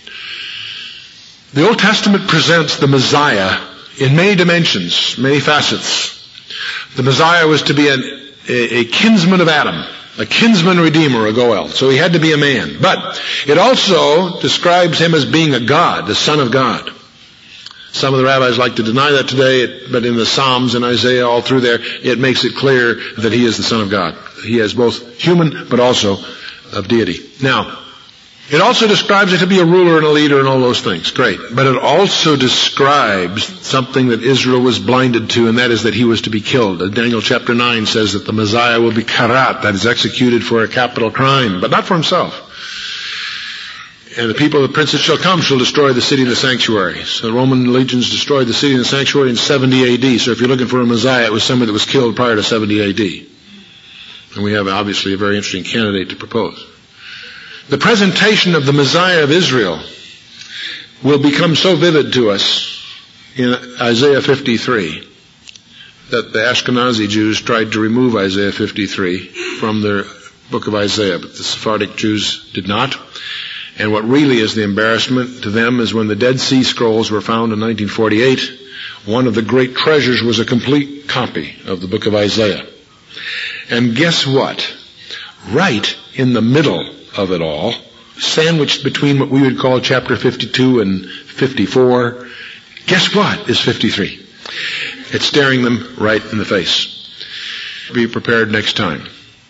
The Old Testament presents the Messiah in many dimensions, many facets. The Messiah was to be a kinsman of Adam, a kinsman redeemer, a Goel. So he had to be a man. But it also describes him as being a God, the Son of God. Some of the rabbis like to deny that today, but in the Psalms and Isaiah, all through there, it makes it clear that he is the Son of God. He has both human but also of deity. Now, it also describes it to be a ruler and a leader and all those things. Great. But it also describes something that Israel was blinded to, and that is that he was to be killed. Daniel chapter 9 says that the Messiah will be karat, that is executed for a capital crime, but not for himself. And the people of the princes shall come, shall destroy the city and the sanctuary. So the Roman legions destroyed the city and the sanctuary in 70 AD. So if you're looking for a Messiah, it was somebody that was killed prior to 70 AD. And we have obviously a very interesting candidate to propose. The presentation of the Messiah of Israel will become so vivid to us in Isaiah 53 that the Ashkenazi Jews tried to remove Isaiah 53 from their book of Isaiah, but the Sephardic Jews did not. And what really is the embarrassment to them is when the Dead Sea Scrolls were found in 1948, one of the great treasures was a complete copy of the book of Isaiah. And guess what? Right in the middle of it all, sandwiched between what we would call chapter 52 and 54, guess what is 53? It's staring them right in the face. Be prepared next time.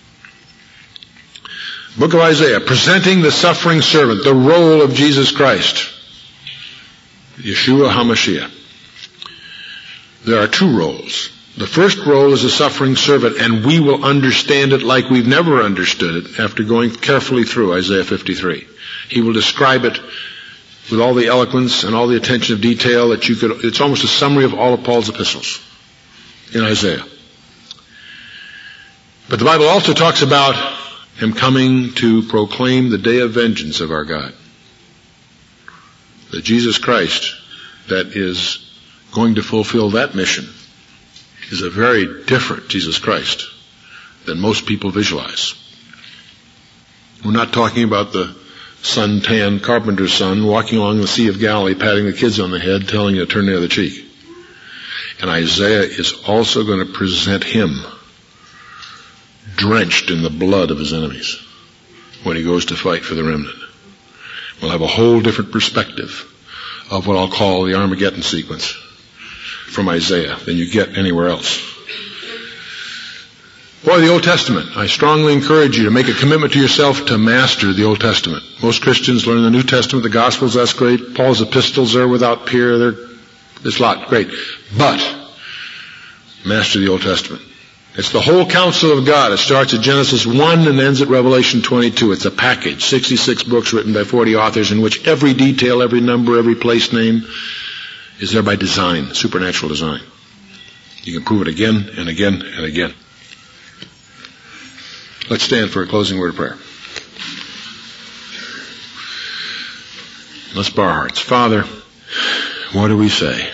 Book of Isaiah, presenting the suffering servant, the role of Jesus Christ, Yeshua HaMashiach. There are two roles. The first role is a suffering servant, and we will understand it like we've never understood it after going carefully through Isaiah 53. He will describe it with all the eloquence and all the attention of detail that you could. It's almost a summary of all of Paul's epistles in Isaiah. But the Bible also talks about him coming to proclaim the day of vengeance of our God. That Jesus Christ, that is going to fulfill that mission, is a very different Jesus Christ than most people visualize. We're not talking about the sun-tanned carpenter's son walking along the Sea of Galilee, patting the kids on the head, telling you to turn the other cheek. And Isaiah is also going to present him drenched in the blood of his enemies when he goes to fight for the remnant. We'll have a whole different perspective of what I'll call the Armageddon sequence from Isaiah than you get anywhere else. Boy, the Old Testament. I strongly encourage you to make a commitment to yourself to master the Old Testament. Most Christians learn the New Testament, the Gospels, that's great. Paul's epistles are without peer. There's a lot, great. But master the Old Testament. It's the whole counsel of God. It starts at Genesis 1 and ends at Revelation 22. It's a package, 66 books written by 40 authors in which every detail, every number, every place name is there by design, supernatural design. You can prove it again and again and again. Let's stand for a closing word of prayer. Let's bow our hearts. Father, what do we say?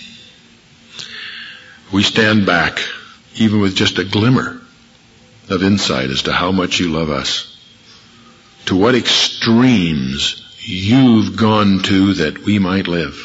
We stand back even with just a glimmer of insight as to how much you love us, to what extremes you've gone to that we might live.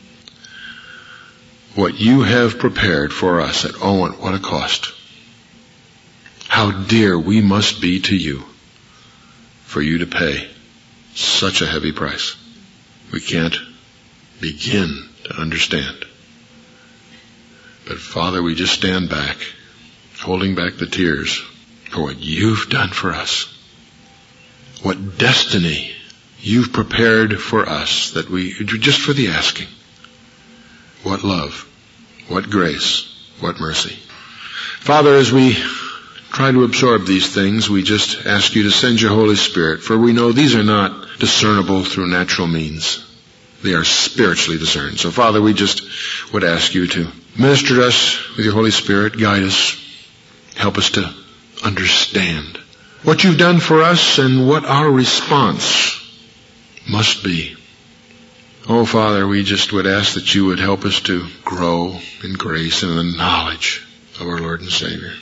What you have prepared for us at Owen, what a cost. How dear we must be to you for you to pay such a heavy price. We can't begin to understand. But Father, we just stand back, holding back the tears for what you've done for us. What destiny you've prepared for us that we, just for the asking. What love, what grace, what mercy. Father, as we try to absorb these things, we just ask you to send your Holy Spirit, for we know these are not discernible through natural means. They are spiritually discerned. So Father, we just would ask you to minister to us with your Holy Spirit, guide us, help us to understand what you've done for us and what our response must be. Oh, Father, we just would ask that you would help us to grow in grace and in the knowledge of our Lord and Savior.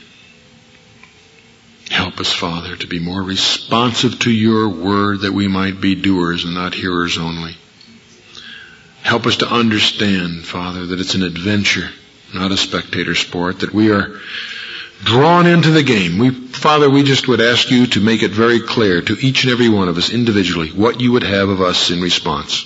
Help us, Father, to be more responsive to your word, that we might be doers and not hearers only. Help us to understand, Father, that it's an adventure, not a spectator sport, that we are drawn into the game. Father, we just would ask you to make it very clear to each and every one of us individually what you would have of us in response.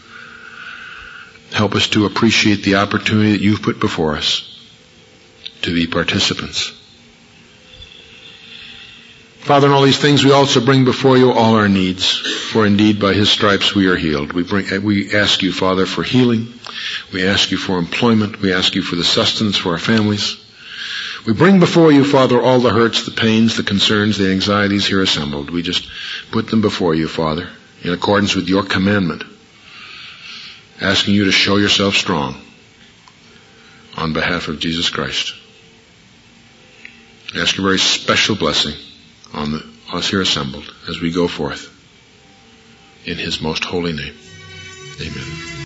Help us to appreciate the opportunity that you've put before us to be participants. Father, in all these things we also bring before you all our needs, for indeed by his stripes we are healed. We ask you, Father, for healing. We ask you for employment. We ask you for the sustenance for our families. We bring before you, Father, all the hurts, the pains, the concerns, the anxieties here assembled. We just put them before you, Father, in accordance with your commandment, asking you to show yourself strong on behalf of Jesus Christ. I ask a very special blessing on us here assembled as we go forth in his most holy name. Amen.